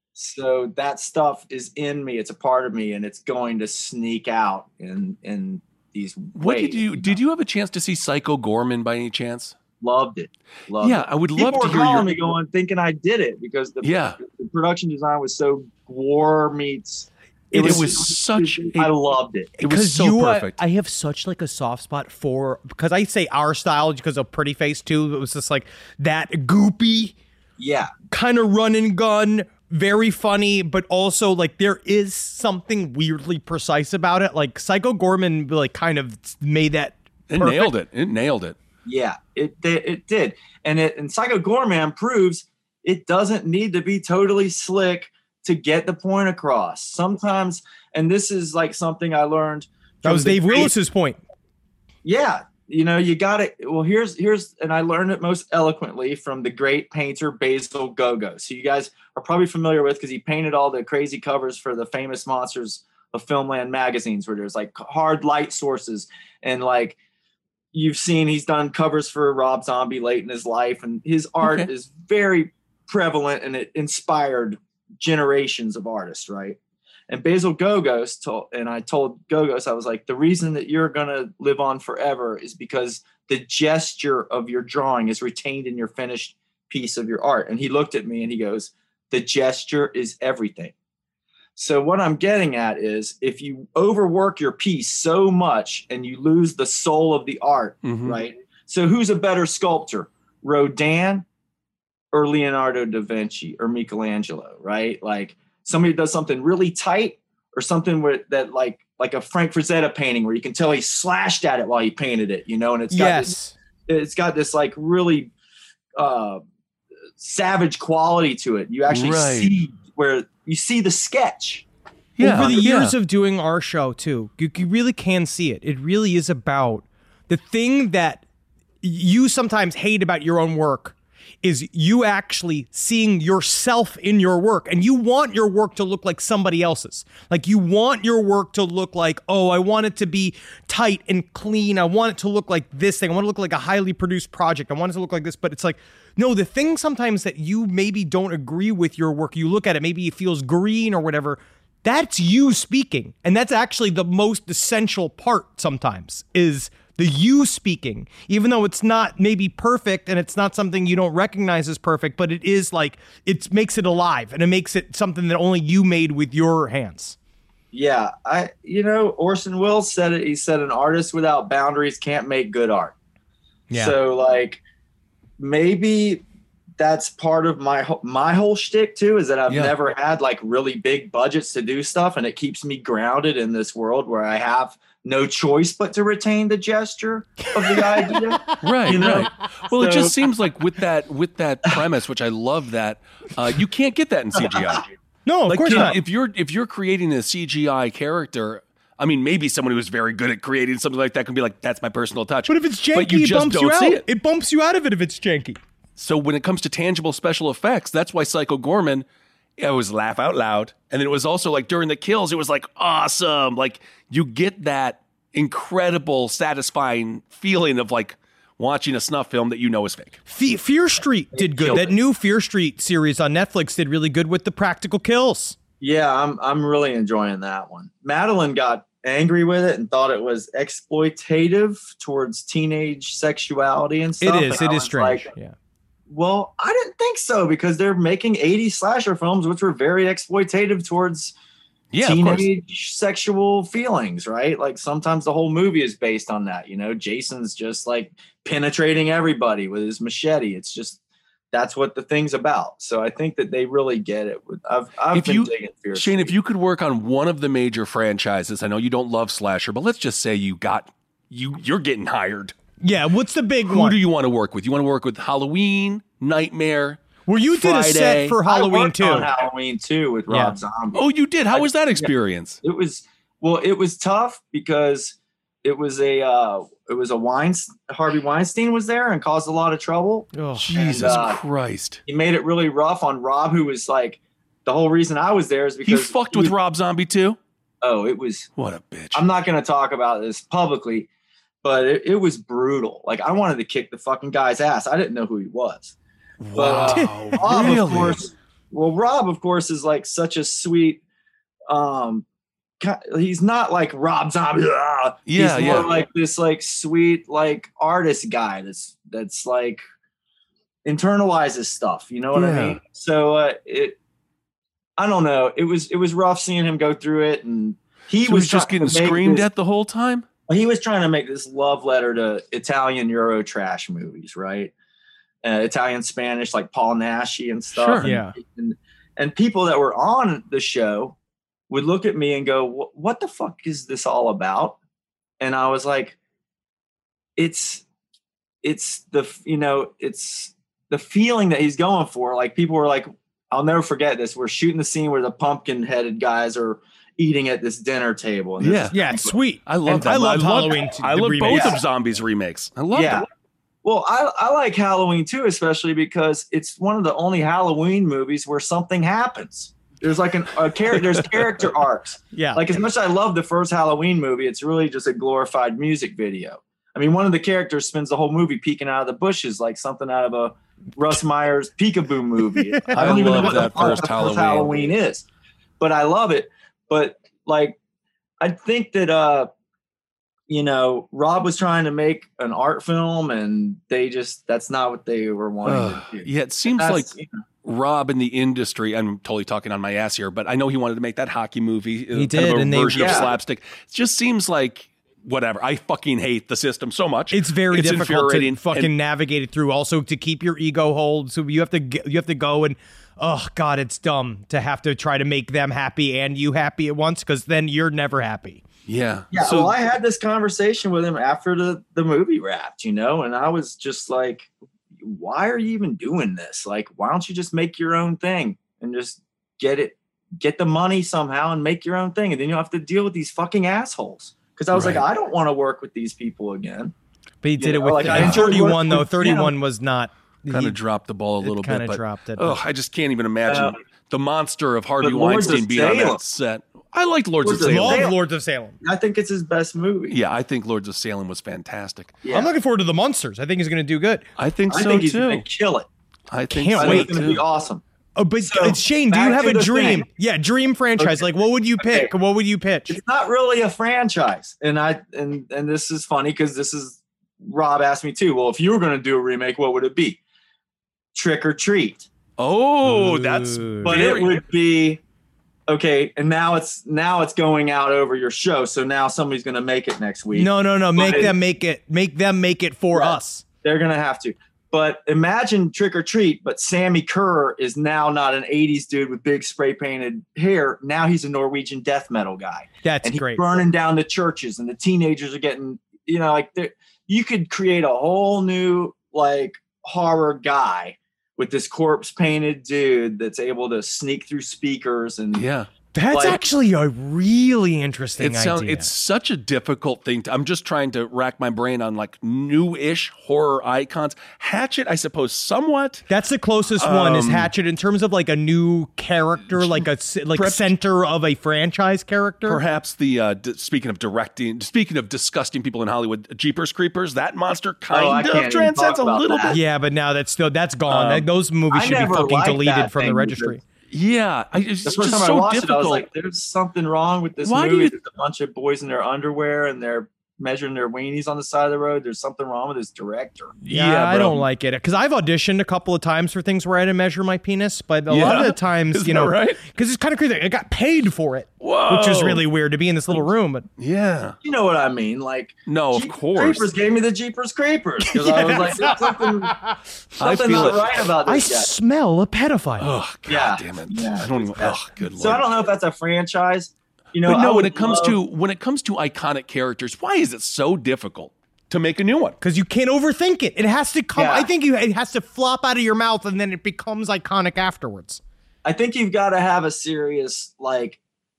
So that stuff is in me. It's a part of me and it's going to sneak out in, in these What ways. did you, did you have a chance to see Psycho Gorman by any chance? Loved it. Loved Yeah, it. I would People love to were hear calling your- me going, thinking I did it because the, Yeah. the production design was so war meets. It was such a- I loved it. It was Because so you, uh, perfect. I have such like a soft spot for because I say our style because of Pretty Face too. It was just like that goopy Yeah. kind of run and gun, very funny, but also like there is something weirdly precise about it. Like Psycho Gorman, like kind of made that. It perfect. nailed it. It nailed it. Yeah. It did. It did. And it and Psycho Gorman proves it doesn't need to be totally slick to get the point across. Sometimes, and this is like something I learned. That from was the Dave great- Willis's point. Yeah, you know, you got it. Well, here's here's, and I learned it most eloquently from the great painter Basil Gogos, who you guys are probably familiar with because he painted all the crazy covers for the famous monsters of Filmland magazines, where there's like hard light sources and like you've seen he's done covers for Rob Zombie late in his life, and his art Okay. is very prevalent and it inspired generations of artists, right? And Basil Gogos told, and I told Gogos, I was like, the reason that you're going to live on forever is because the gesture of your drawing is retained in your finished piece of your art. And he looked at me and he goes, the gesture is everything. So what I'm getting at is if you overwork your piece so much and you lose the soul of the art, Mhm. right? So who's a better sculptor, Rodin or Leonardo da Vinci or Michelangelo, right? Like somebody does something really tight or something where that like like a Frank Frazetta painting where you can tell he slashed at it while he painted it, you know, and it's got this, Yes. it's got this like really uh, savage quality to it. You actually Right. see where you see the sketch. Yeah. Over the yeah. years of doing our show too, you, you really can see it. It really is about the thing that you sometimes hate about your own work is you actually seeing yourself in your work, and you want your work to look like somebody else's. Like you want your work to look like, oh, I want it to be tight and clean. I want it to look like this thing. I want it to look like a highly produced project. I want it to look like this, but it's like, no, the thing sometimes that you maybe don't agree with your work, you look at it, maybe it feels green or whatever, that's you speaking. And that's actually the most essential part sometimes is the you speaking, even though it's not maybe perfect and it's not something you don't recognize as perfect, but it is like, it makes it alive and it makes it something that only you made with your hands. Yeah. I, you know, Orson Welles said it. He said an artist without boundaries can't make good art. Yeah. So like maybe that's part of my, my whole shtick too, is that I've yeah. never had like really big budgets to do stuff. And it keeps me grounded in this world where I have no choice but to retain the gesture of the idea. Right, you know? right. Well, so, it just seems like with that with that premise, which I love that, uh, you can't get that in C G I. No, of like, course can, not. If you're if you're creating a C G I character, I mean, maybe someone who's very good at creating something like that can be like, that's my personal touch. But if it's janky, you it just bumps don't you see out. It. it bumps you out of it if it's janky. So when it comes to tangible special effects, that's why Psycho Gorman, it was laugh out loud. And then it was also like during the kills, it was like awesome. Like you get that incredible, satisfying feeling of like watching a snuff film that you know is fake. Fe- Fear Street did good. That new Fear Street series on Netflix did really good with the practical kills. Yeah, I'm I'm really enjoying that one. Madeline got angry with it and thought it was exploitative towards teenage sexuality and stuff. It is. And it I is was strange. Like, yeah. Well, I didn't think so because they're making eighties slasher films, which were very exploitative towards yeah, teenage sexual feelings, right? Like sometimes the whole movie is based on that. You know, Jason's just like penetrating everybody with his machete. It's just, that's what the thing's about. So I think that they really get it. I've, I've if been you, digging Fear Shane, Street. if you could work on one of the major franchises, I know you don't love slasher, but let's just say you got, you, you're getting hired. Yeah, what's the big Who one? do you want to work with? You want to work with Halloween, Nightmare, Well, you Friday. did a set for Halloween I worked too. on Halloween too with Yeah. Rob Zombie. Oh, you did? How was that experience? It was, well, it was tough because it was a, uh, it was a Weinstein, Harvey Weinstein was there and caused a lot of trouble. Oh, Jesus and, uh, Christ. He made it really rough on Rob, who was like, the whole reason I was there is He because fucked he with was, Rob Zombie too? Oh, it was, What a bitch. I'm not going to talk about this publicly, but it, it was brutal. Like I wanted to kick the fucking guy's ass. I didn't know who he was. Wow. But, uh, Rob, really? of course, well, Rob, of course, is like such a sweet, um, he's not like Rob Zombie. Yeah, he's more yeah. like this like sweet like artist guy that's that's like internalizes stuff. You know what Yeah. I mean? So uh, it, I don't know. It was it was rough seeing him go through it, and he So was he's just trying getting to make screamed this- at the whole time? He was trying to make this love letter to Italian Euro trash movies, right? Uh, Italian Spanish, like Paul Naschy and stuff. Sure. And, Yeah. and and people that were on the show would look at me and go, "What the fuck is this all about?" And I was like, "It's, it's the you know, it's the feeling that he's going for." Like people were like, "I'll never forget this. We're shooting the scene where the pumpkin-headed guys are eating at this dinner table." And Yeah. Yeah, it's sweet. I love And that. I loved love- Halloween. t- I the love remake. both Yeah. of Zombies remakes. I love Yeah. them. Well, I, I like Halloween too, especially because it's one of the only Halloween movies where something happens. There's like an, a character, there's character arcs. Yeah. Like as much as I love the first Halloween movie, it's really just a glorified music video. I mean, one of the characters spends the whole movie peeking out of the bushes like something out of a Russ Myers Peekaboo movie. I don't even love know what the that fuck first the Halloween. Halloween is, but I love it. But like, I think that, uh, you know, Rob was trying to make an art film and they just, that's not what they were wanting Ugh. to do. Yeah, it seems That's, like you know, Rob in the industry, I'm totally talking on my ass here, but I know he wanted to make that hockey movie. uh, He kind did, of a and they- version of yeah. slapstick. It just seems like whatever. I fucking hate the system so much. It's very It's difficult to infuriating, fucking and- navigate it through. Also, to keep your ego hold, so you have to g- you have to go and oh god, it's dumb to have to try to make them happy and you happy at once because then you're never happy. Yeah. Yeah, So well, I had this conversation with him after the, the movie wrapped, you know, and I was just like, why are you even doing this? Like, why don't you just make your own thing and just get it, get the money somehow and make your own thing? And then you don't have to deal with these fucking assholes. Because I was Right. like, I don't want to work with these people again. But he did know, it with like, I and enjoyed thirty-one working though. with thirty-one was not. kind He- of dropped the ball a little bit. kinda but, dropped it, Oh, but- I just can't even imagine Uh, the monster of Harvey but Lords Weinstein of being on Salem. that set. I liked Lords, Lords of of Salem. Love Salem. Lords of Salem. I think it's his best movie. Yeah, I think Lords of Salem was fantastic. Yeah. I'm looking forward to the Monsters. I think he's going to do good. I think I so think he's too. gonna kill it. I think Can't so I wait. think it's gonna too. be awesome. Oh, but So, uh, Shane, do you back have to a the dream? thing. Yeah, dream franchise. Okay. Like, what would you pick? Okay. What would you pitch? It's not really a franchise, and I and and this is funny because this is Rob asked me too. Well, if you were going to do a remake, what would it be? Trick or Treat. Oh, that's Ooh. But very- it would be okay. And now it's now it's going out over your show. So now somebody's going to make it next week. No, no, no. Make But- them make it. Make them make it for Right. us. They're going to have to. But imagine Trick or Treat, but Sammy Kerr is now not an eighties dude with big spray painted hair. Now he's a Norwegian death metal guy. That's and he's great. burning down the churches, and the teenagers are getting, you know, like they're- you could create a whole new like horror guy with this corpse painted dude that's able to sneak through speakers and yeah. That's like- actually a really interesting It sounds, idea. it's such a difficult thing. To, I'm just trying to rack my brain on like new-ish horror icons. Hatchet, I suppose, somewhat. That's the closest one is Um, Hatchet in terms of like a new character, like a s- like Perhaps- center of a franchise character. Perhaps the uh, d- speaking of directing, speaking of disgusting people in Hollywood, Jeepers Creepers, that monster kind Oh, I of can't even transcends talk a about little that. bit. Yeah, but now that's still that's gone. Um, That- those movies I should be never fucking liked deleted that from the thing registry. because Yeah, I, it's the just first time I so watched difficult. it, I was like, "There's something wrong with this Why do movie." you- There's a bunch of boys in their underwear and they're measuring their weenies on the side of the road. There's something wrong with this director. Yeah, I bro. don't like it because I've auditioned a couple of times for things where I had to measure my penis, but a lot of Yeah? the times, Isn't you that know, right? because it's kind of crazy. I got paid for it, Whoa. which is really weird to be in this little room. But Yeah. You know what I mean? Like, No, of Jeepers course. Creepers gave me the Jeepers Creepers because I was like, "There's something, I something feel not it. right about I this guy." smell a pedophile. Oh, God Yeah. damn it. Yeah. I don't even, oh, good Lord. So I don't know if that's a franchise. You know, But I no, when would it comes love- to when it comes to iconic characters, why is it so difficult to make a new one? Because you can't overthink it. It has to come. Yeah. I think you, it has to flop out of your mouth, and then it becomes iconic afterwards. I think you've got to have a serious, like,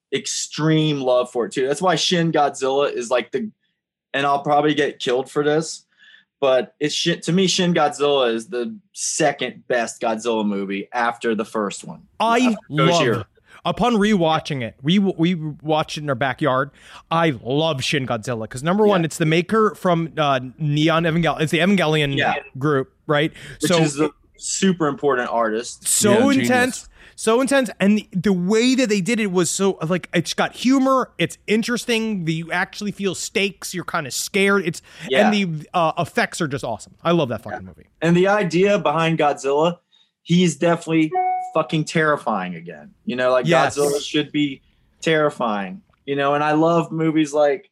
extreme love for it too. That's why Shin Godzilla is like the, and I'll probably get killed for this, but it's shit to me. Shin Godzilla is the second best Godzilla movie after the first one. I After Gojira. love. Upon rewatching it, we we watched it in our backyard. I love Shin Godzilla because number one, Yeah. it's the maker from uh, Neon Evangelion. It's the Evangelion Yeah. group, right? which so is a super important artist. so Yeah, intense, genius. so intense, and the, the way that they did it was so like it's got humor. It's interesting. The, you actually feel stakes. You're kind of scared. It's Yeah. and the uh, effects are just awesome. I love that fucking movie. And the idea behind Godzilla, he's definitely fucking terrifying again. You know, like Yes. Godzilla should be terrifying. You know, and I love movies like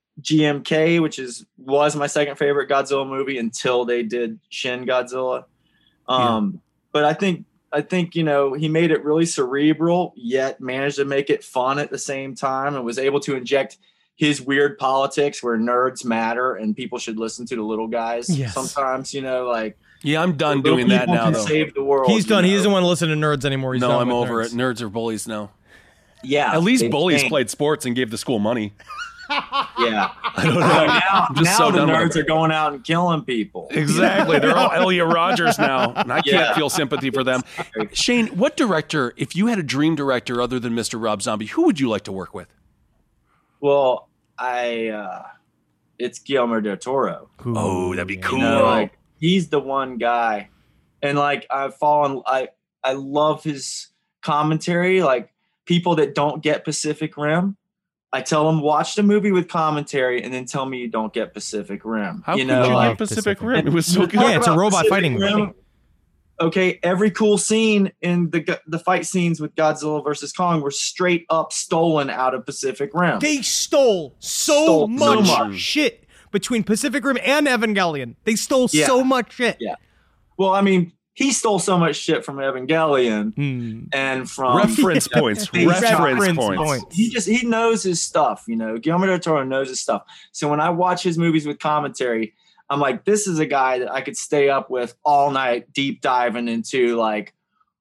G M K, which is was my second favorite Godzilla movie until they did Shin Godzilla. Um, but I think I think, you know, he made it really cerebral, yet managed to make it fun at the same time and was able to inject his weird politics where nerds matter and people should listen to the little guys. Yes. Sometimes, you know, like Yeah, I'm done little doing that people now, can though. save the world. He's you done. He know? doesn't want to listen to nerds anymore. He's No, done I'm with over nerds. it. Nerds are bullies now. Yeah. At least they bullies think. played sports and gave the school money. Yeah. I don't know. now I'm just now so the done with nerds it. are going out and killing people. Exactly. They're all Elliot Rogers now, and I can't Yeah. feel sympathy for them. Shane, what director, if you had a dream director other than Mister Rob Zombie, who would you like to work with? Well, I uh it's Guillermo del Toro. Oh, that'd be yeah. cool. You know, like he's the one guy. And like I've fallen I I love his commentary. Like people that don't get Pacific Rim, I tell them watch the movie with commentary and then tell me you don't get Pacific Rim. How you could know, you like like Pacific Pacific Rim? It was so good. Yeah, it's a about robot Pacific fighting Rim, movie. Okay, every cool scene in the go- the fight scenes with Godzilla versus Kong were straight up stolen out of Pacific Rim. They stole so Stole so much much. shit between Pacific Rim and Evangelion. They stole Yeah. so much shit. Yeah. Well, I mean, he stole so much shit from Evangelion Hmm. and from Reference points. He- Reference Reference points. points. He just he knows his stuff, you know. Guillermo del Toro knows his stuff. So when I watch his movies with commentary, I'm like, this is a guy that I could stay up with all night, deep diving into like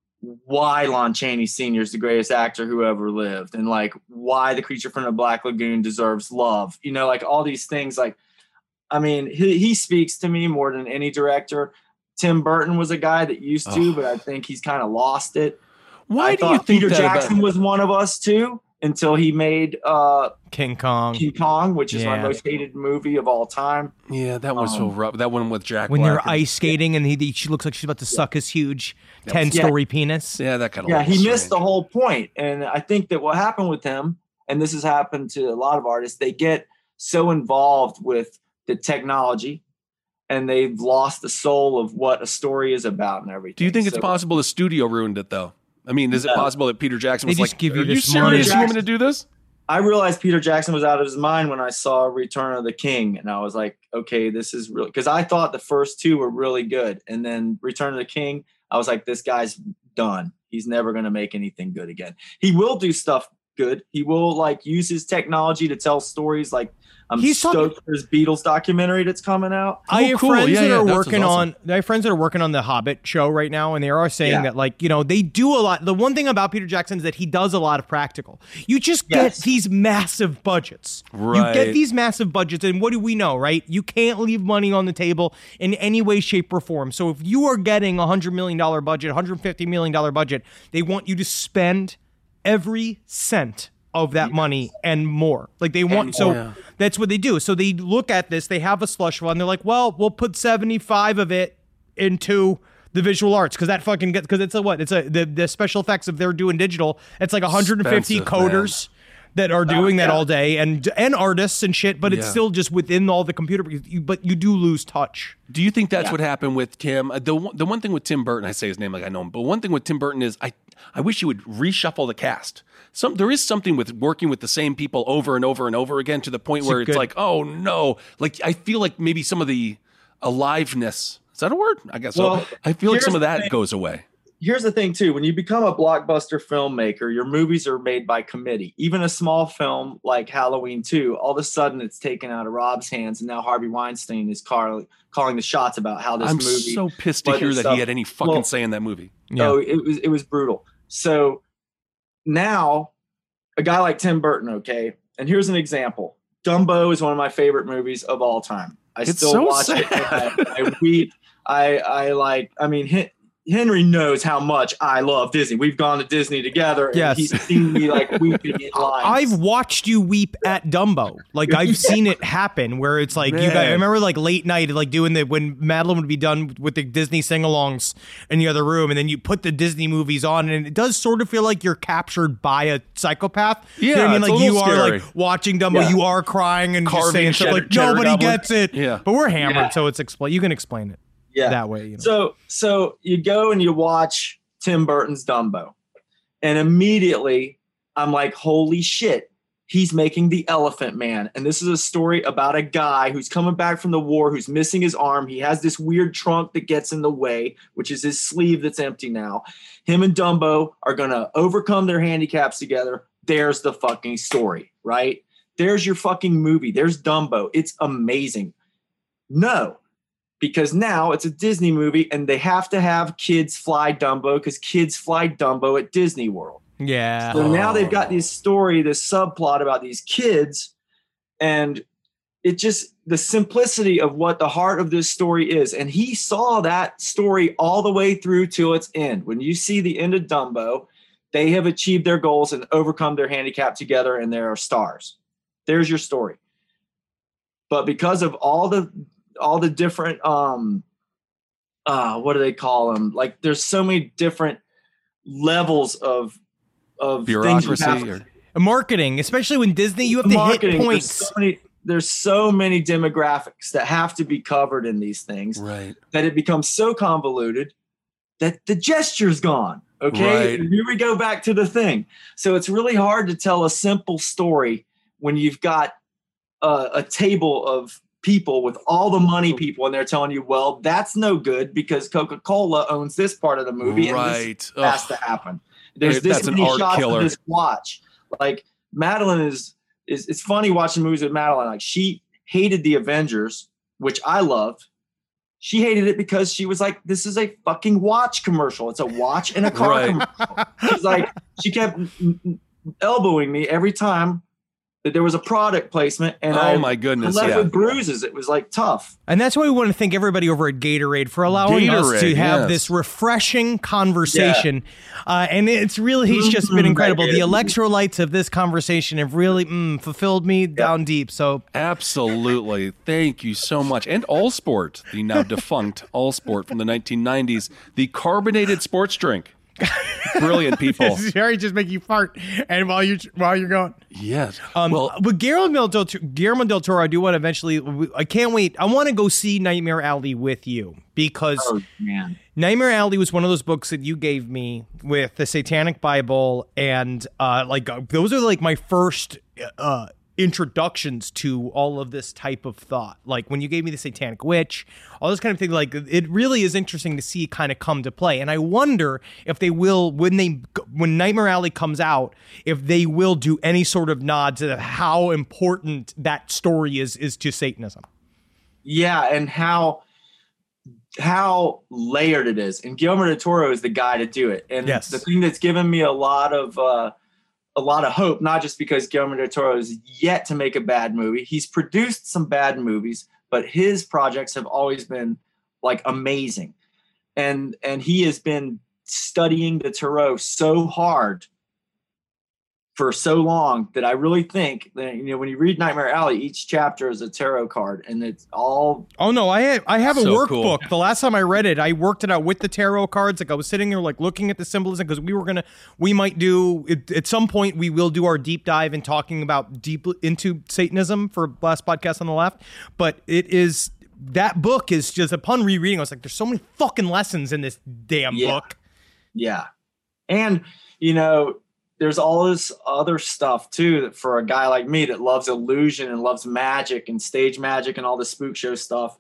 why Lon Chaney Senior is the greatest actor who ever lived, and like why The Creature from the Black Lagoon deserves love. You know, like all these things. Like, I mean, he he speaks to me more than any director. Tim Burton was a guy that used to, Oh. but I think he's kind of lost it. Why I do you thought think Peter that Jackson about- was one of us too until he made uh, King Kong. King Kong, which is my Yeah. most hated movie of all time. Yeah, that was so Um, rough. That one with Jack When Black. they're and- ice skating and he, she looks like she's about to suck his huge was- ten-story penis. Yeah, that kind of. Yeah, he missed the whole point. And I think that what happened with him, and this has happened to a lot of artists, they get so involved with the technology and they've lost the soul of what a story is about and everything. Do you think it's So- possible the studio ruined it though? I mean, is it No. possible that Peter Jackson They was just like, give you "Are you this money." serious? You want me to do this?" I realized Peter Jackson was out of his mind when I saw Return of the King, and I was like, okay, this is real. Because I thought the first two were really good, and then Return of the King, I was like, this guy's done. He's never going to make anything good again. He will do stuff good. He will like use his technology to tell stories. Like I'm He's stoked talking- for his Beatles documentary that's coming out. I have cool. friends Yeah, that yeah, are that working sounds on. I have friends that are working on the Hobbit show right now, and they are saying Yeah. that, like, you know, they do a lot. The one thing about Peter Jackson is that he does a lot of practical. You just get Yes. these massive budgets. You Right. get these massive budgets, and what do we know, right? You can't leave money on the table in any way, shape, or form. So if you are getting a hundred million dollar budget, one hundred fifty million dollar budget, they want you to spend every cent of that money and more. Like they want, so Yeah. that's what they do. So they look at this, they have a slush fund. They're like, well, we'll put seventy-five of it into the visual arts because that fucking gets, because it's a what? It's a, the, the special effects if they're doing digital, it's like one hundred fifty Expensive, coders that are doing that yeah. all day and and artists and shit, but it's Yeah. still just within all the computer, you- but you do lose touch. Do you think that's Yeah. what happened with Tim? Uh, The one- the one thing with Tim Burton, I say his name like I know him, but one thing with Tim Burton is I I wish he would reshuffle the cast. Some there is something with working with the same people over and over and over again to the point It's a where it's good- like, oh no, like I feel like maybe some of the aliveness, is that a word? I guess Well, so. I feel like here's some of the that thing. goes away. Here's the thing too, when you become a blockbuster filmmaker, your movies are made by committee. Even a small film like Halloween two, all of a sudden it's taken out of Rob's hands, and now Harvey Weinstein is car- calling the shots about how this I'm movie. so pissed to was hear and that stuff. he had any fucking Well, say in that movie. Yeah. Oh, it was it was brutal. So now a guy like Tim Burton, okay, and here's an example. Dumbo is one of my favorite movies of all time. I It's still so watch sad. it. I, I weep. I I like. I mean, Hen- Henry knows how much I love Disney. We've gone to Disney together. And Yes. he's seen me like weeping in lines. I've watched you weep at Dumbo. Like I've seen it happen where it's like you guys, I Man. remember like late night, like doing the, when Madeline would be done with the Disney sing-alongs in the other room. And then you put the Disney movies on and it does sort of feel like you're captured by a psychopath. You know what I Yeah, mean? it's a Like you little are scary. like watching Dumbo, Yeah. you are crying and just Carving saying stuff cheddar- like cheddar nobody goblin. gets it. Yeah. But we're hammered. Yeah. So it's explain. You can explain it yeah. that way. You know? So so you go and you watch Tim Burton's Dumbo, and immediately I'm like, holy shit, he's making the Elephant Man. And this is a story about a guy who's coming back from the war, who's missing his arm. He has this weird trunk that gets in the way, which is his sleeve that's empty now. Him and Dumbo are going to overcome their handicaps together. There's the fucking story, right? There's your fucking movie. There's Dumbo. It's amazing. No, because now it's a Disney movie and they have to have kids fly Dumbo because kids fly Dumbo at Disney World. yeah. So now they've got this story, this subplot about these kids, and it just the simplicity of what the heart of this story is. And he saw that story all the way through till its end. When you see the end of Dumbo, they have achieved their goals and overcome their handicap together, and they are stars. There's your story. But because of all the all the different um uh what do they call them? Like there's so many different levels of of Bureaucracy things you have or to- Marketing, especially when Disney, you have to hit marketing. There's points. so many there's so many demographics that have to be covered in these things right. that it becomes so convoluted that the gesture's gone. Okay. Right. And here we go back to the thing. So it's really hard to tell a simple story when you've got a, a table of people with all the money people and they're telling you, well, that's no good because Coca-Cola owns this part of the movie and Right. this has Ugh. to happen. There's Right, this that's an many art shots killer. of this watch. Like Madeline is is it's funny watching movies with Madeline. Like she hated the Avengers, which I loved. She hated it because she was like, this is a fucking watch commercial. It's a watch and a car Right. commercial. She's like, she kept n- n- elbowing me every time that there was a product placement, and oh I, my goodness, I left yeah. with bruises. It was like tough. And that's why we want to thank everybody over at Gatorade for allowing us Gatorade, to have yes. this refreshing conversation. Yeah. Uh, and it's really, it's just been incredible. The electrolytes of this conversation have really mm, fulfilled me yep. down deep. So absolutely. Thank you so much. And Allsport, the now defunct Allsport from the nineteen nineties, the carbonated sports drink. Brilliant people. Sorry, just make you fart, and while you while you're going, yes. Um, well, with Guillermo del, Guillermo del Toro, I do want to eventually. I can't wait. I want to go see Nightmare Alley with you because oh, man. Nightmare Alley was one of those books that you gave me with the Satanic Bible, and uh, like those are like my first uh, introductions to all of this type of thought. Like when you gave me the Satanic Witch, all this kind of thing, like it really is interesting to see kind of come to play. And I wonder if they will, when they, when Nightmare Alley comes out, if they will do any sort of nod to how important that story is, is to Satanism. Yeah. And how, how layered it is. And Guillermo del Toro is the guy to do it. And yes. the thing that's given me a lot of, uh, a lot of hope, not just because Guillermo del Toro is yet to make a bad movie. He's produced some bad movies, but his projects have always been like amazing. And, and he has been studying the tarot so hard for so long that I really think that, you know, when you read Nightmare Alley, each chapter is a tarot card, and it's all. Oh no, I have, I have a so workbook. Cool. The last time I read it, I worked it out with the tarot cards. Like I was sitting there, like looking at the symbolism, because we were gonna, we might do it, at some point. We will do our deep dive in talking about deep into Satanism for last podcast on the left. But it is that book is just upon rereading, I was like, there's so many fucking lessons in this damn yeah. book. Yeah, and you know. There's all this other stuff too that for a guy like me that loves illusion and loves magic and stage magic and all the spook show stuff,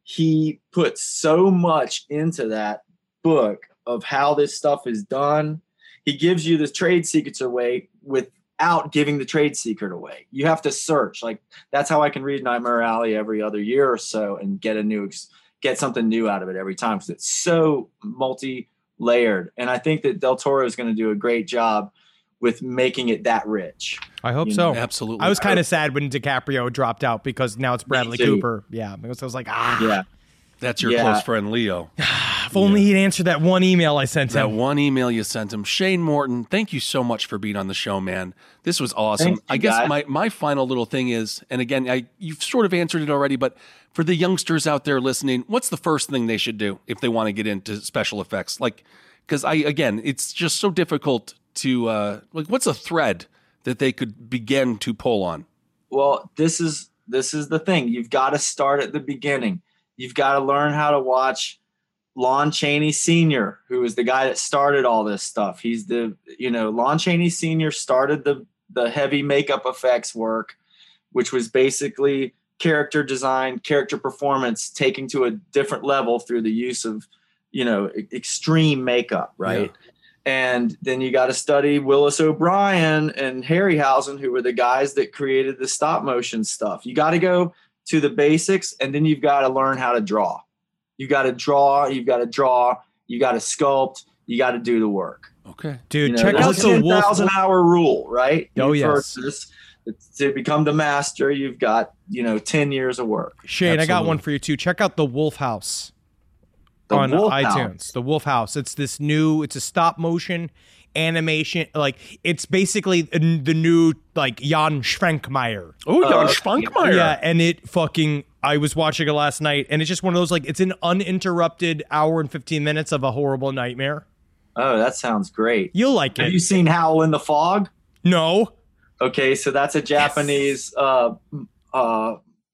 he puts so much into that book of how this stuff is done. He gives you the trade secrets away without giving the trade secret away. You have to search. Like that's how I can read Nightmare Alley every other year or so and get a new, get something new out of it every time because it's so multi-layered. And I think that Del Toro is going to do a great job with making it that rich. I hope you so. know? Absolutely. I was kind of sad when DiCaprio dropped out because now it's Bradley Cooper. Yeah, because I was like, ah. Yeah. That's your Yeah. close friend, Leo. If only he'd answered that one email I sent That him. one email you sent him. Shane Morton, thank you so much for being on the show, man. This was awesome. Thanks, I guess guys. my, my final little thing is, and again, I you've sort of answered it already, but for the youngsters out there listening, what's the first thing they should do if they want to get into special effects? Like, because I, again, it's just so difficult to, uh, like, what's a thread that they could begin to pull on? Well, this is this is the thing. You've got to start at the beginning. You've got to learn how to watch Lon Chaney Senior, who is the guy that started all this stuff. He's the, you know, Lon Chaney Senior started the the heavy makeup effects work, which was basically character design, character performance, taken to a different level through the use of, you know, e- extreme makeup, right? Yeah. And then you got to study Willis O'Brien and Harryhausen, who were the guys that created the stop motion stuff. You got to go to the basics, and then you've got to learn how to draw. You got to draw, you've got to draw, you got to sculpt, you got to do the work. Okay. Dude, you know, check out the the ten Wolf. thousand hour rule, right? Oh, You yes. first- To become the master, you've got, you know, ten years of work. Shane, I got Absolutely. one for you too. Check out the Wolf House. The on Wolf iTunes. House. The Wolf House. It's this new, it's a stop motion animation. Like, it's basically the new, like, Jan Schwenkmeyer. Oh, Jan Uh, Schwenkmeyer. Yeah, and it fucking, I was watching it last night, and it's just one of those, like, it's an uninterrupted hour and fifteen minutes of a horrible nightmare. Oh, that sounds great. You'll like Have it. you seen Howl in the Fog? No. Okay, so that's a Japanese uh, uh,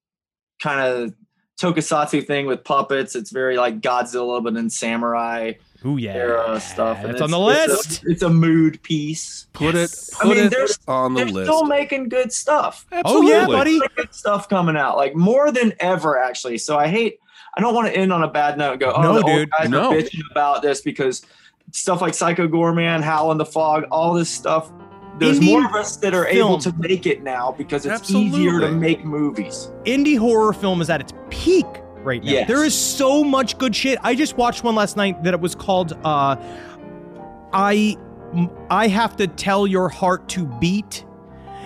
kind of tokusatsu thing with puppets. It's very like Godzilla, but in samurai Ooh, yeah. era stuff. And It's on the it's list. A, it's a mood piece. Put Yes. it, I put mean, it there's- on the They're list. still making good stuff. Oh, yeah, Absolutely. buddy. Really good stuff coming out, like more than ever, actually. So I hate. I don't want to end on a bad note and go, oh, No, the dude. old guys No. are bitching about this because stuff like Psycho Gorman, Howl in the Fog, all this stuff. There's Indie more of us that are able film. to make it now because it's Absolutely. easier to make movies. Indie horror film is at its peak right now. Yes. There is so much good shit. I just watched one last night that it was called uh I I Have to Tell Your Heart to Beat.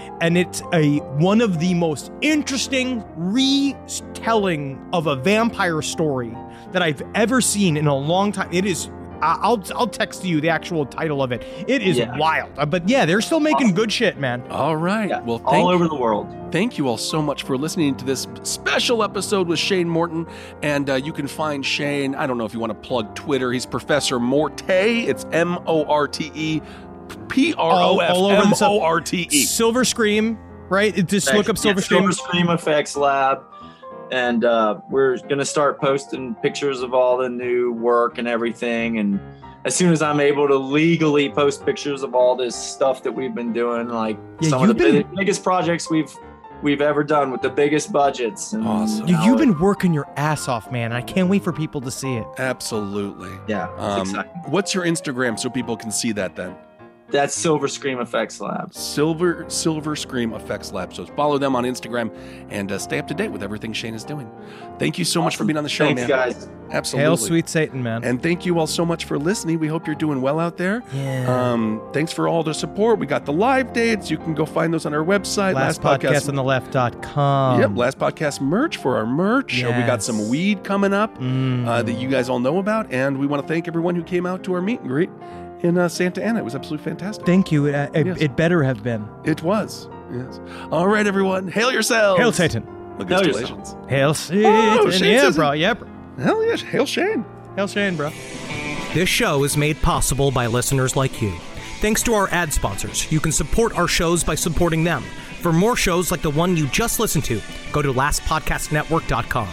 and it's a one of the most interesting retelling of a vampire story that I've ever seen in a long time. It is. I'll I'll text you the actual title of it. It is yeah. wild, but yeah, they're still making awesome. good shit, man. All right, yeah. well, thank all over the world. Thank you all so much for listening to this special episode with Shane Morton, and uh, you can find Shane. I don't know if you want to plug Twitter. He's Professor Morte. It's M O R T E P R O F M O R T E. Silver Scream, right? Just Thanks. look up Silver yeah, Scream. Silver Scream Effects Lab. And uh, we're going to start posting pictures of all the new work and everything. And as soon as I'm able to legally post pictures of all this stuff that we've been doing, like yeah, some of the been... biggest projects we've we've ever done with the biggest budgets. And awesome. You, you've been working your ass off, man. I can't wait for people to see it. Absolutely. Yeah. Um, what's your Instagram so people can see that then? That's Silver Scream Effects Lab. Silver Silver Scream Effects Lab. So follow them on Instagram and uh, stay up to date with everything Shane is doing. Thank you so awesome. much for being on the show, Thanks, man. Thanks, guys. Absolutely. Hail, sweet Satan, man. And thank you all so much for listening. We hope you're doing well out there. Yeah. Um, thanks for all the support. We got the live dates. You can go find those on our website. Last, last podcast on the left dot com. Yep. Last podcast merch for our merch. Yes. Uh, we got some weed coming up mm. uh, that you guys all know about. And we want to thank everyone who came out to our meet and greet in uh, Santa Ana. It was absolutely fantastic. Thank you. It, it, yes. it better have been. It was. Yes. All right, everyone. Hail yourselves. Hail Satan. Congratulations. Hail Satan. Oh, yeah, bro. Yeah, bro. Hell yeah. Hail Shane. Hail Shane, bro. This show is made possible by listeners like you. Thanks to our ad sponsors, you can support our shows by supporting them. For more shows like the one you just listened to, go to last podcast network dot com.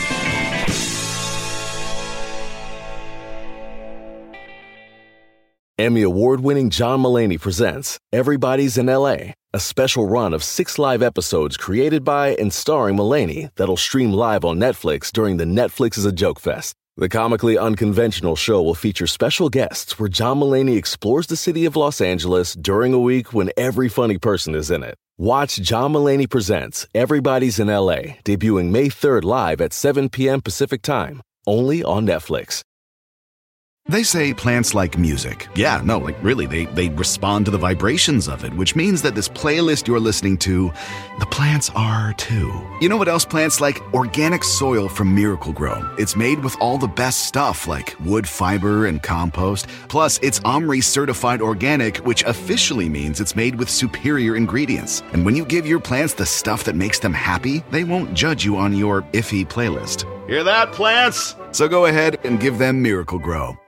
Emmy award-winning John Mulaney presents Everybody's in L A, a special run of six live episodes created by and starring Mulaney that'll stream live on Netflix during the Netflix is a Joke Fest. The comically unconventional show will feature special guests where John Mulaney explores the city of Los Angeles during a week when every funny person is in it. Watch John Mulaney Presents Everybody's in L A, debuting May third live at seven p.m. Pacific Time, only on Netflix. They say plants like music. Yeah, no, like really, they, they respond to the vibrations of it, which means that this playlist you're listening to, the plants are too. You know what else plants like? Organic soil from Miracle Grow. It's made with all the best stuff like wood fiber and compost. Plus, it's OMRI certified organic, which officially means it's made with superior ingredients. And when you give your plants the stuff that makes them happy, they won't judge you on your iffy playlist. Hear that, plants? So go ahead and give them Miracle Grow.